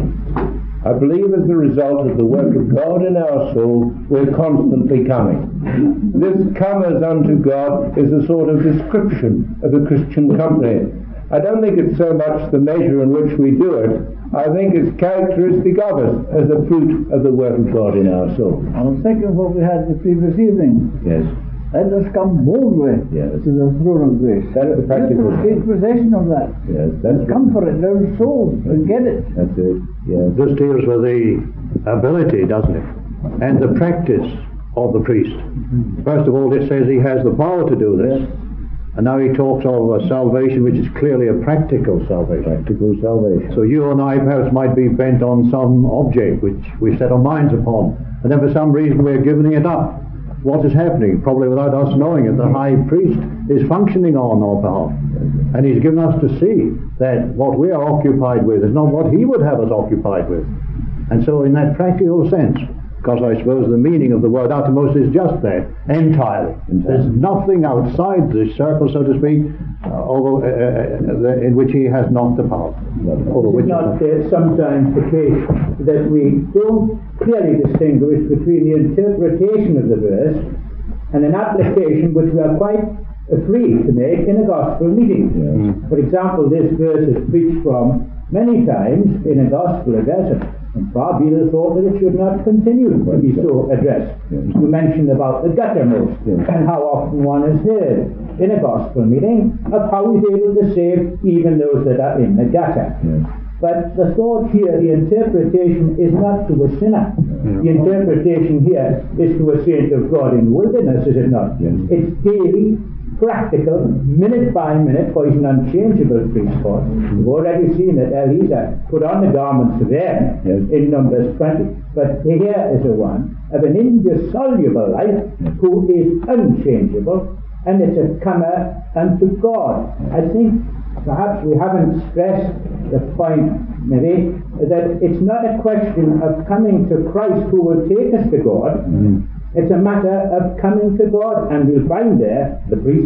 I believe as a result of the work of God in our soul, we're constantly coming. This comers unto God is a sort of description of the Christian company. I don't think it's so much the measure in which we do it. I think it's characteristic of us as a fruit of the work of God in our soul. I was thinking of what we had the previous evening. Yes. Let us come boldly yes. to the throne of grace. That's the practical. Take possession of that. Yes, that's come for it in our soul and get it. That's it. Yes. This deals with the ability, doesn't it? And the practice of the priest. Mm-hmm. First of all, it says he has the power to do this. Yes. And now he talks of a salvation which is clearly a practical salvation. Practical salvation. So you and I perhaps might be bent on some object which we set our minds upon, and then for some reason we're giving it up. What is happening? Probably without us knowing it, the high priest is functioning on our behalf. And he's given us to see that what we are occupied with is not what he would have us occupied with. And so in that practical sense, because I suppose the meaning of the word uttermost is just that, entirely. There's nothing outside the circle, so to speak, uh, over, uh, uh, in which he has not the power. Over which is not uh, sometimes the case that we don't clearly distinguish between the interpretation of the verse and an application which we are quite free to make in a gospel meeting. Yes. For example, this verse is preached from many times in a gospel address, and far be the thought that it should not continue to be so addressed. Yes. You mentioned about the guttermost, yes. and how often one has heard in a gospel meeting of how he's able to save even those that are in the gutter. Yes. But the thought here, the interpretation is not to a sinner. Yes. The interpretation here is to a saint of God in the wilderness, is it not? Yes. It's daily, practical, minute by minute, for he's an unchangeable priesthood. We've already seen that Eliezer put on the garments of Aaron yes. in Numbers twenty. But here is a one of an indissoluble life yes. who is unchangeable, and it's a comer unto God. I think perhaps we haven't stressed the point, maybe, that it's not a question of coming to Christ who will take us to God. Mm-hmm. It's a matter of coming to God, and we'll find there the priest.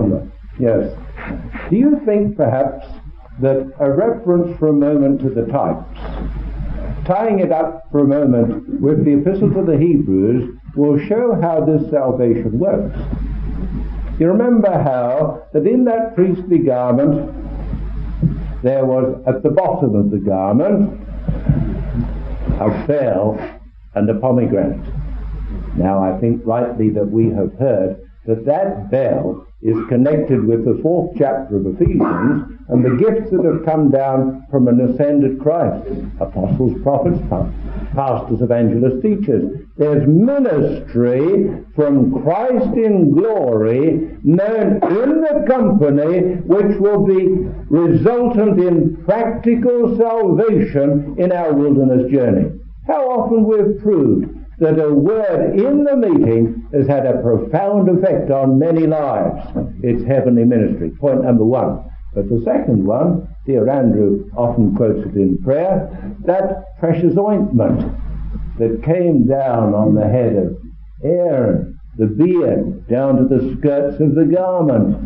Yes. Do you think perhaps that a reference for a moment to the types, tying it up for a moment with the Epistle to the Hebrews, will show how this salvation works? You remember how that in that priestly garment there was at the bottom of the garment a bell and a pomegranate. Now I think rightly that we have heard that that bell is connected with the fourth chapter of Ephesians and the gifts that have come down from an ascended Christ. Apostles, prophets, pastors, evangelists, teachers. There's ministry from Christ in glory known in the company which will be resultant in practical salvation in our wilderness journey. How often we've proved that a word in the meeting has had a profound effect on many lives. It's heavenly ministry. Point number one. But the second one, dear Andrew often quotes it in prayer, that precious ointment that came down on the head of Aaron, the beard, down to the skirts of the garment.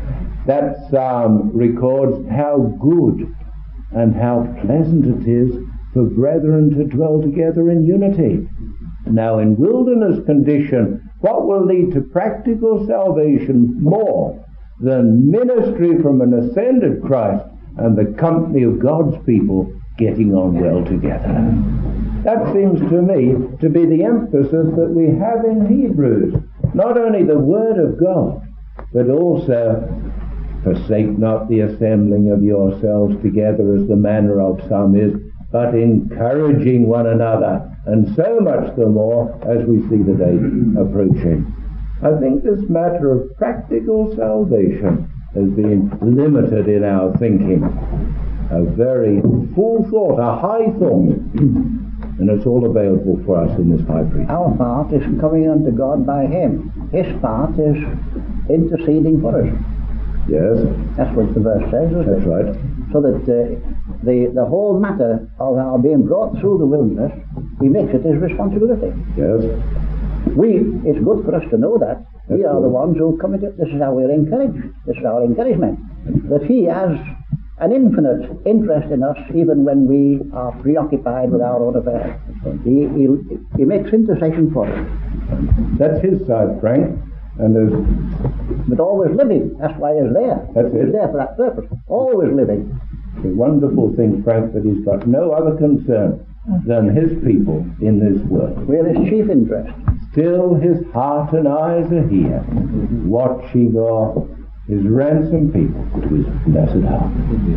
That psalm records how good and how pleasant it is for brethren to dwell together in unity. Now, in wilderness condition, what will lead to practical salvation more than ministry from an ascended Christ and the company of God's people getting on well together? That seems to me to be the emphasis that we have in Hebrews. Not only the Word of God, but also forsake not the assembling of yourselves together as the manner of some is, but encouraging one another, and so much the more as we see the day approaching. I think this matter of practical salvation has been limited in our thinking. A very full thought, a high thought, and it's all available for us in this high priest. Our part is coming unto God by Him. His part is interceding for us. Yes. That's what the verse says, isn't That's it? right. So that uh, the, the whole matter of our being brought through the wilderness, He makes it His responsibility. Yes. We, it's good for us to know that, We are the ones who commit it. This is how we're encouraged. This is our encouragement. That He has an infinite interest in us, even when we are preoccupied with our own affairs. He, he, he makes intercession for us. That's His side, Frank. And there's... But always living. That's why He's there. That's it. He's there for that purpose. Always living. The wonderful thing, Frank, that He's got no other concern than His people in this world. We're His chief interest. Still His heart and eyes are here, watching o'er His ransomed people to His blessed heart.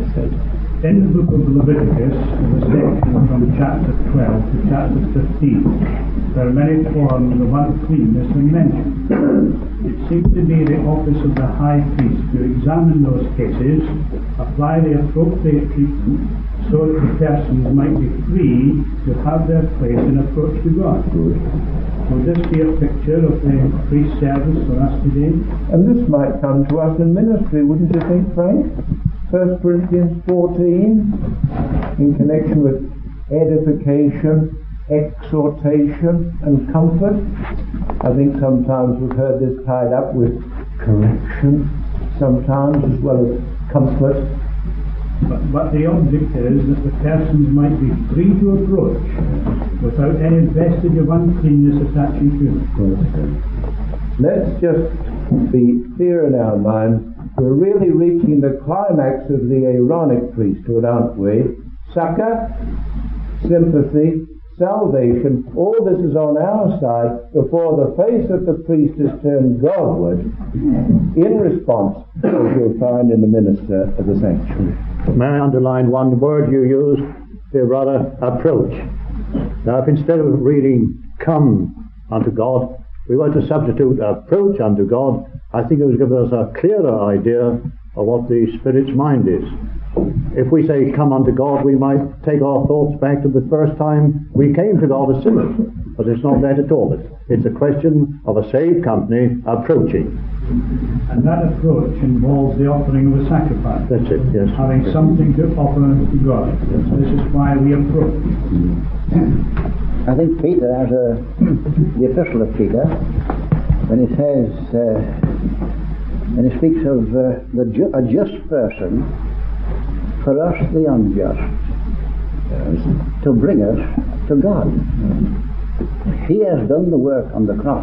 In the book of Leviticus, the section from chapter twelve to chapter fifteen, there are many forms of uncleanness are mentioned. It seems to be the office of the high priest to examine those cases, apply the appropriate treatment, so that the persons might be free to have their place in approach to God. Would this be a picture of the priest service for us today? And this might come to us in ministry, wouldn't you think, Frank? First Corinthians fourteen, in connection with edification, exhortation, and comfort. I think sometimes we've heard this tied up with correction, sometimes, as well as comfort. But, but the object is that the persons might be free to approach without any vestige of uncleanness attaching to them. Let's just be clear in our minds. We're really reaching the climax of the Aaronic priesthood, aren't we? Succor, sympathy, salvation, all this is on our side before the face of the priest is turned Godward in response, as you'll find in the minister of the sanctuary. May I underline one word you used, dear brother? Approach. Now, if instead of reading come unto God, we were to substitute approach unto God, I think it would give us a clearer idea of what the Spirit's mind is. If we say come unto God, we might take our thoughts back to the first time we came to God as sinners. But it's not that at all. It's a question of a saved company approaching. And that approach involves the offering of a sacrifice. That's it, yes. Having yes. something to offer to God. Yes. This is why we approach. I think Peter has a, the epistle of Peter, when he says, uh, when he speaks of uh, the ju- a just person, for us the unjust, yes, to bring us to God. He has done the work on the cross.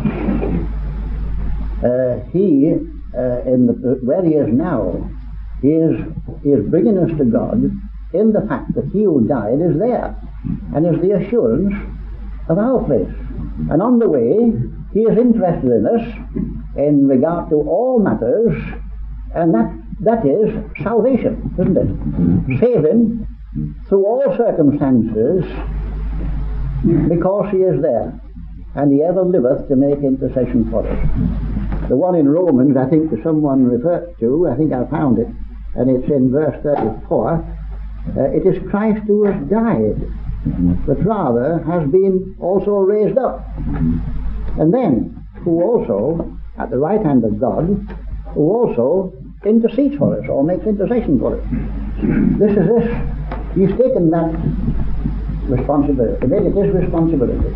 Uh, he, uh, in the, where he is now, he is, he is bringing us to God in the fact that he who died is there, and is the assurance of our place. And on the way, he is interested in us in regard to all matters, and that that is salvation, isn't it? Saving through all circumstances, because he is there, and he ever liveth to make intercession for us. The one in Romans, I think someone referred to, I think I found it, and it's in verse thirty-four, uh, it is Christ who has died, but rather has been also raised up, and then who also, at the right hand of God, who also intercedes for us, or makes intercession for us. This is this. He's taken that responsibility, made it his responsibility.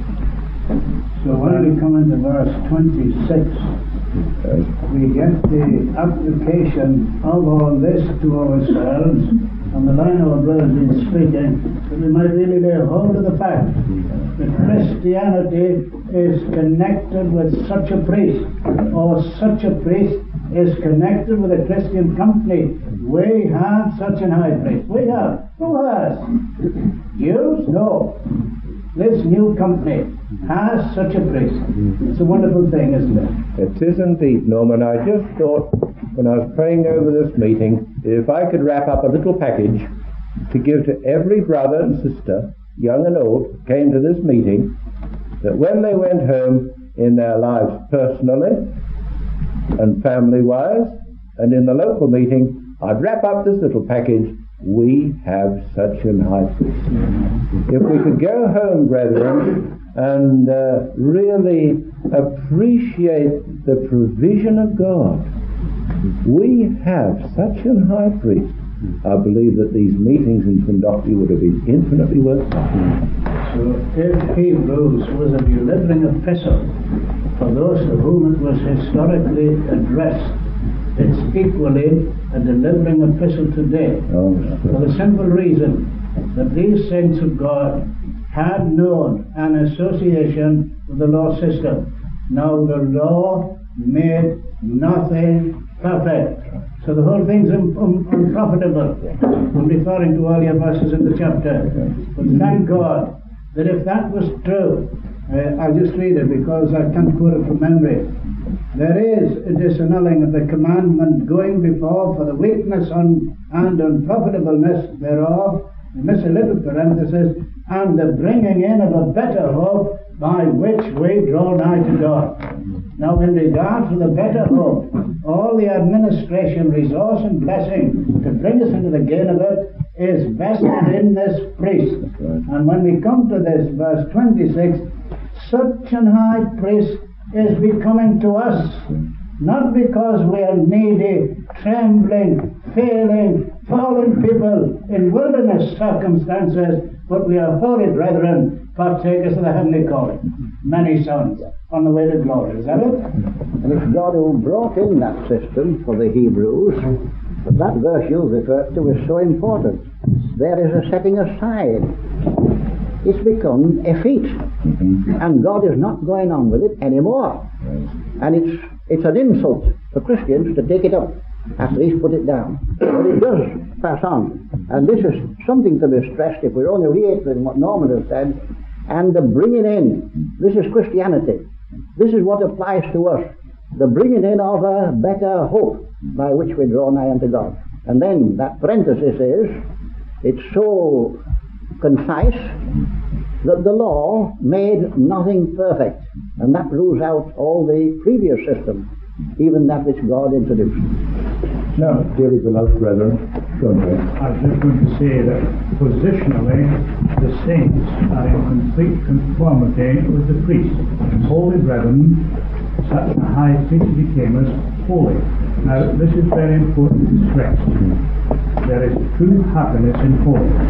So when we come into verse twenty-six, we get the application of all this to ourselves, on the line our brothers been speaking, that we might really lay hold of the fact that Christianity is connected with such a priest, or such a priest is connected with a Christian company. We have such an high priest. We have. Who has? Jews? No. This new company has such a priest. It's a wonderful thing, isn't it? It is indeed, Norman. I just thought, when I was praying over this meeting, if I could wrap up a little package to give to every brother and sister, young and old, who came to this meeting, that when they went home in their lives personally and family-wise, and in the local meeting, I'd wrap up this little package. We have such an high priest. If we could go home, brethren, and uh, really appreciate the provision of God, we have such an high priest. I believe that these meetings in Fundocti would have been infinitely worthwhile. So if Hebrews was a delivering epistle for those to whom it was historically addressed. It's equally a delivering epistle today, Oh, for the simple reason that these saints of God had known an association with the law system. Now the law made nothing perfect. So the whole thing's un- un- unprofitable. I'm referring to earlier verses in the chapter. But thank God that if that was true, uh, I'll just read it because I can't quote it from memory. There is a disannulling of the commandment going before for the weakness on, and unprofitableness thereof. You miss a little parenthesis, and the bringing in of a better hope by which we draw nigh to God. Now, in regard to the better hope, all the administration, resource, and blessing to bring us into the gain of it is vested in this priest. And when we come to this, verse twenty-six, such an high priest is becoming to us, not because we are needy, trembling, failing, fallen people in wilderness circumstances, but we are holy brethren, partakers of the heavenly calling, many sons on the way to glory. Is that it? And it's God who brought in that system for the Hebrews. But that verse you referred to is so important. There is a setting aside. It's become effete, mm-hmm. and God is not going on with it anymore. Right. And it's it's an insult for Christians to take it up after he's put it down. But it does pass on. And this is something to be stressed if we're only reiterating what Norman has said. And the bringing in, this is Christianity. This is what applies to us. The bringing in of a better hope by which we draw nigh unto God. And then that parenthesis is, it's so concise that the law made nothing perfect, and that rules out all the previous system, even that which God introduced. Now, dearly beloved brethren, go ahead. I was just going to say that positionally the saints are in complete conformity with the priest. Holy brethren, such a high priest became us holy. Now, this is very important to stress. There is true happiness in holiness.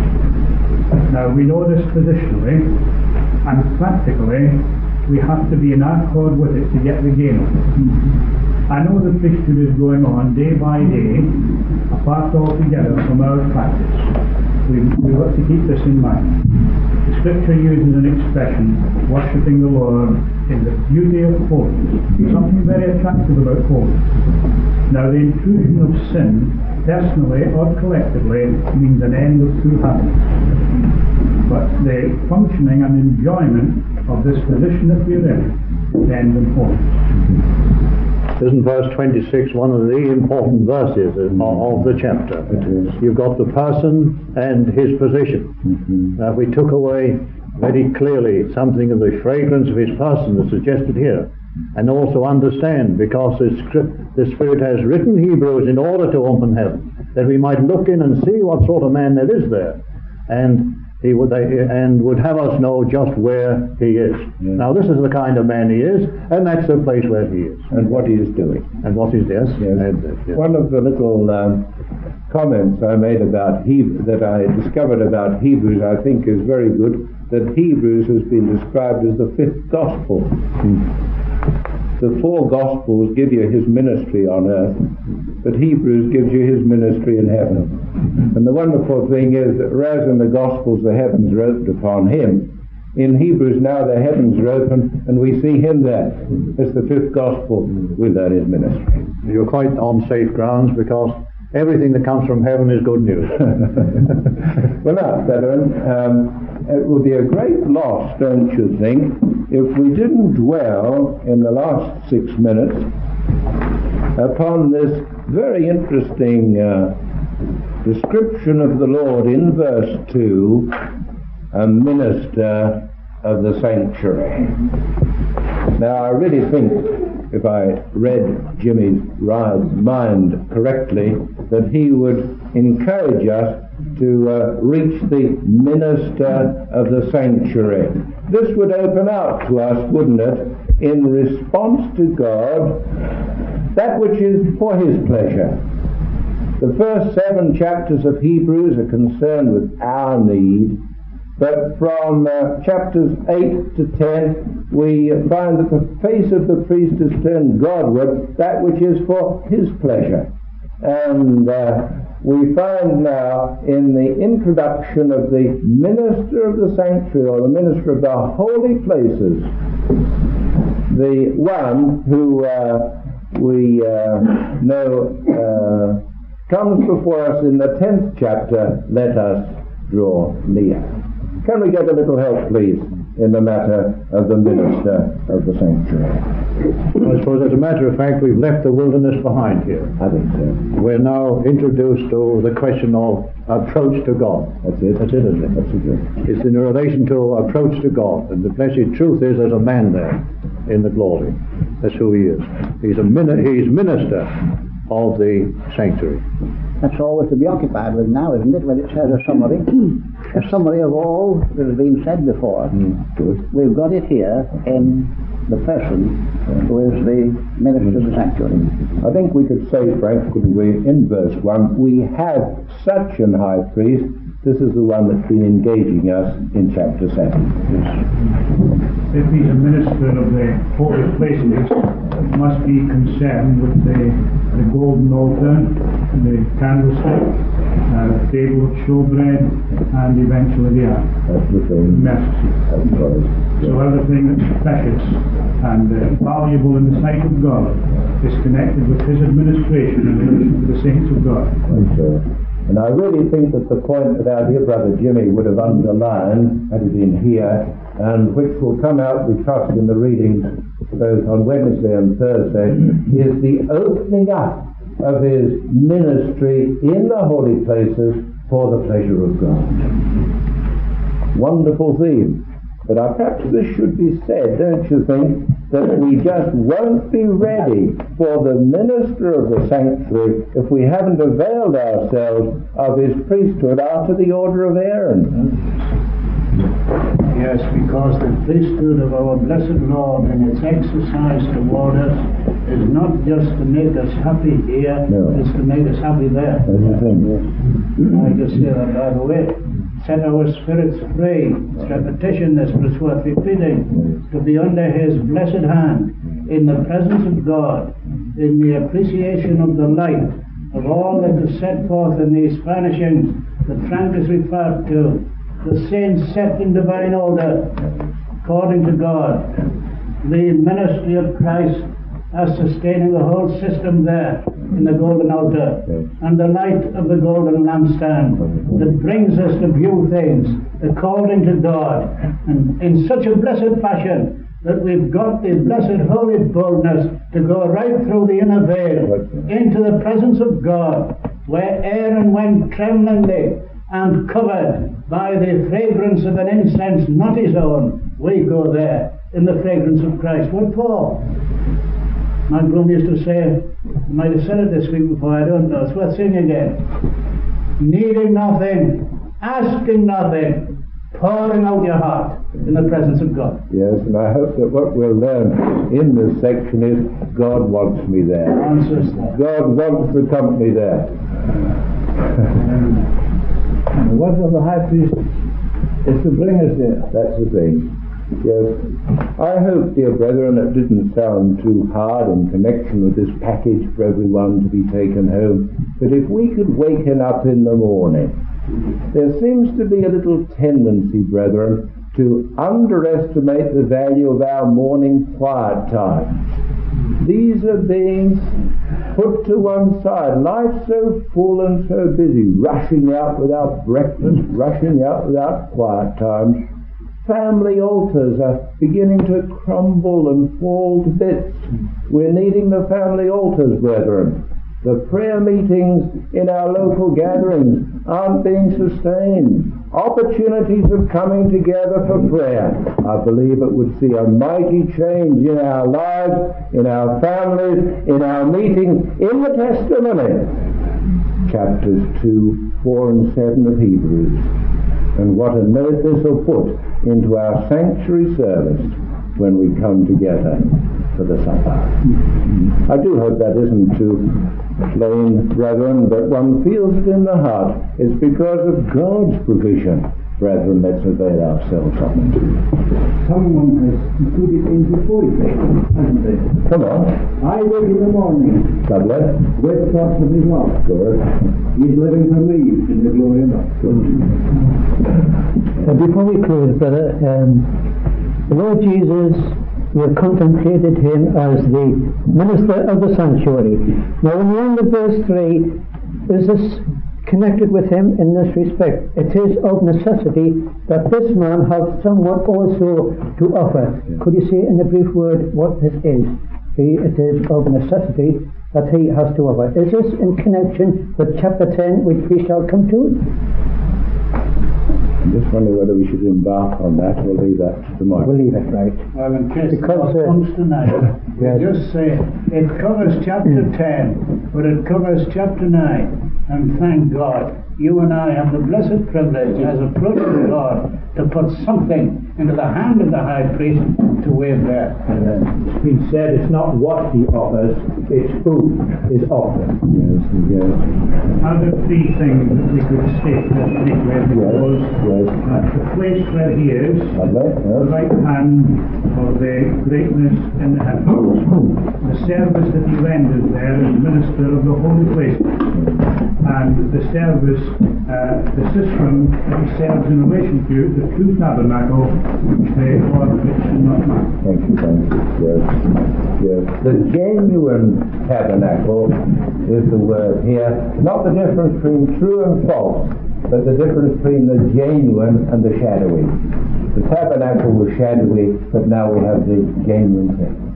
Now, we know this positionally, and practically, we have to be in accord with it to get the gain of it. I know the priesthood is going on day by day, apart altogether from our practice. We, we've got to keep this in mind. The Scripture uses an expression, worshipping the Lord in the beauty of holiness. Something very attractive about holiness. Now, the intrusion of sin, personally or collectively, means an end of true happiness. But the functioning and enjoyment of this position that we're in depends on holiness. Isn't verse twenty-six one of the important verses of, of the chapter? You've got the person and his position. Mm-hmm. Now, we took away very clearly something of the fragrance of his person that's suggested here, and also understand, because the, script, the Spirit has written Hebrews in order to open heaven, that we might look in and see what sort of man there is there, and he would they, and would have us know just where he is. Yes. Now, this is the kind of man he is, and that's the place where he is, and what he is doing, and what he's yes. yes. And, uh, yes. One of the little um, comments I made about Hebrew, that I discovered about Hebrews, I think is very good. That Hebrews has been described as the fifth gospel. Hmm. The four Gospels give you his ministry on earth, but Hebrews gives you his ministry in heaven. And the wonderful thing is that whereas in the Gospels the heavens are opened upon him, in Hebrews now the heavens are open and we see him there. It's the fifth Gospel. We learn his ministry. You're quite on safe grounds, because everything that comes from heaven is good news. Well, now, brethren, um, it would be a great loss, don't you think, if we didn't dwell in the last six minutes upon this very interesting uh, description of the Lord in verse two, a minister of the sanctuary. Now, I really think, if I read Jimmy's mind correctly, that he would encourage us to uh, reach the minister of the sanctuary. This would open out to us, wouldn't it, in response to God, that which is for his pleasure. The first seven chapters of Hebrews are concerned with our need, But from uh, chapters eight to ten, we find that the face of the priest is turned Godward, that which is for his pleasure. And uh, we find now in the introduction of the minister of the sanctuary, or the minister of the holy places, the one who uh, we uh, know uh, comes before us in the tenth chapter, let us draw near. Can we get a little help, please, in the matter of the minister of the sanctuary? I suppose, as a matter of fact, we've left the wilderness behind here. I think so. We're now introduced to the question of approach to God. That's it. That's it, isn't it? That's it. It's in relation to approach to God. And the blessed truth is there's a man there in the glory. That's who he is. He's a min- he's minister of the sanctuary. That's all we're to be occupied with now, isn't it, when it says a summary? A summary of all that has been said before. Mm, good. We've got it here in the person who is the minister of the sanctuary. I think we could say, Frank, couldn't we, in verse one, we have such an high priest. This is the one that's been engaging us in chapter seven. If he's a minister of the holy places, he must be concerned with the, the golden altar, the candlestick, uh, the table of showbread, and eventually the ark. That's the thing. Mercy. That's right. So everything that's precious and uh, valuable in the sight of God is connected with his administration in relation to the saints of God. Right, sir. And I really think that the point that our dear brother Jimmy would have underlined, had he been here, and which will come out, we trust, in the readings both on Wednesday and Thursday, is the opening up of his ministry in the holy places for the pleasure of God. Wonderful theme. But uh, perhaps this should be said, don't you think, that we just won't be ready for the minister of the sanctuary if we haven't availed ourselves of his priesthood after the order of Aaron. Yes, because the priesthood of our blessed Lord and its exercise toward us is not just to make us happy here, No. it's to make us happy there. That's the thing, yes. I just say that by the way. Set our spirits free. It's repetition, this, but it's worth repeating. To be under his blessed hand, in the presence of God, in the appreciation of the light of all that is set forth in these furnishings that Frank has referred to, the saints set in divine order, according to God, the ministry of Christ as sustaining the whole system there in the golden altar, and the light of the golden lampstand that brings us to view things according to God, and in such a blessed fashion that we've got the blessed holy boldness to go right through the inner veil into the presence of God, where Aaron went tremblingly and covered by the fragrance of an incense not his own. We go there in the fragrance of Christ. What for? My groom used to say, I might have said it this week before, I don't know, it's worth saying again. Needing nothing, asking nothing, pouring out your heart in the presence of God. Yes, and I hope that what we'll learn in this section is God wants me there. Answers that. God wants the company there. And what of the high priest is to bring us there. That's the thing. Yes. I hope, dear brethren, it didn't sound too hard in connection with this package for everyone to be taken home, but if we could waken up in the morning, there seems to be a little tendency, brethren, to underestimate the value of our morning quiet times. These are being put to one side. Life's so full and so busy, rushing out without breakfast, rushing out without quiet times. Family altars are beginning to crumble and fall to bits. We're needing the family altars, brethren. The prayer meetings in our local gatherings aren't being sustained. Opportunities of coming together for prayer. I believe it would see a mighty change in our lives, in our families, in our meetings, in the testimony. Chapters two, four and seven of Hebrews. And what a note this will put into our sanctuary service when we come together for the supper. I do hope that isn't too plain, brethren, but one feels it in the heart. It's because of God's provision. brethren, let's avail ourselves of it. Someone has put it in before he prayed, hasn't they? Come on. I wake in the morning Lovely. with thoughts of his love. Good. He's living for me in the glory of God. Uh, before we close, brother, um, the Lord Jesus, we have contemplated him as the minister of the sanctuary. Now, in the end of verse three, is this connected with him in this respect? It is of necessity that this man have somewhat also to offer. Could you say in a brief word what this is? See, it is of necessity that he has to offer. Is this in connection with chapter ten, which we shall come to? I'm just wondering whether we should embark on that. We'll leave that to tomorrow. We'll leave it, right. Well, in case Because, it uh, comes tonight, we yes. just say it covers chapter ten, but it covers chapter nine. And thank God, you and I have the blessed privilege as a product of God to put something into the hand of the high priest to wave there. It's been said it's not what he offers, it's who is offered. Yes, yes. Are there three things that we could state that where he Yes, was? yes. At the place where he is, Lovely. the Yes. right hand of the greatness in the heavens. The service that he renders there as minister of the holy place. And the service, uh, the system that he serves in relation to the true tabernacle, the order which should not mark. Thank you, thank you. Yes, yes. The genuine tabernacle is the word here. Not the difference between true and false, but the difference between the genuine and the shadowy. The tabernacle was shadowy, but now we have the genuine thing.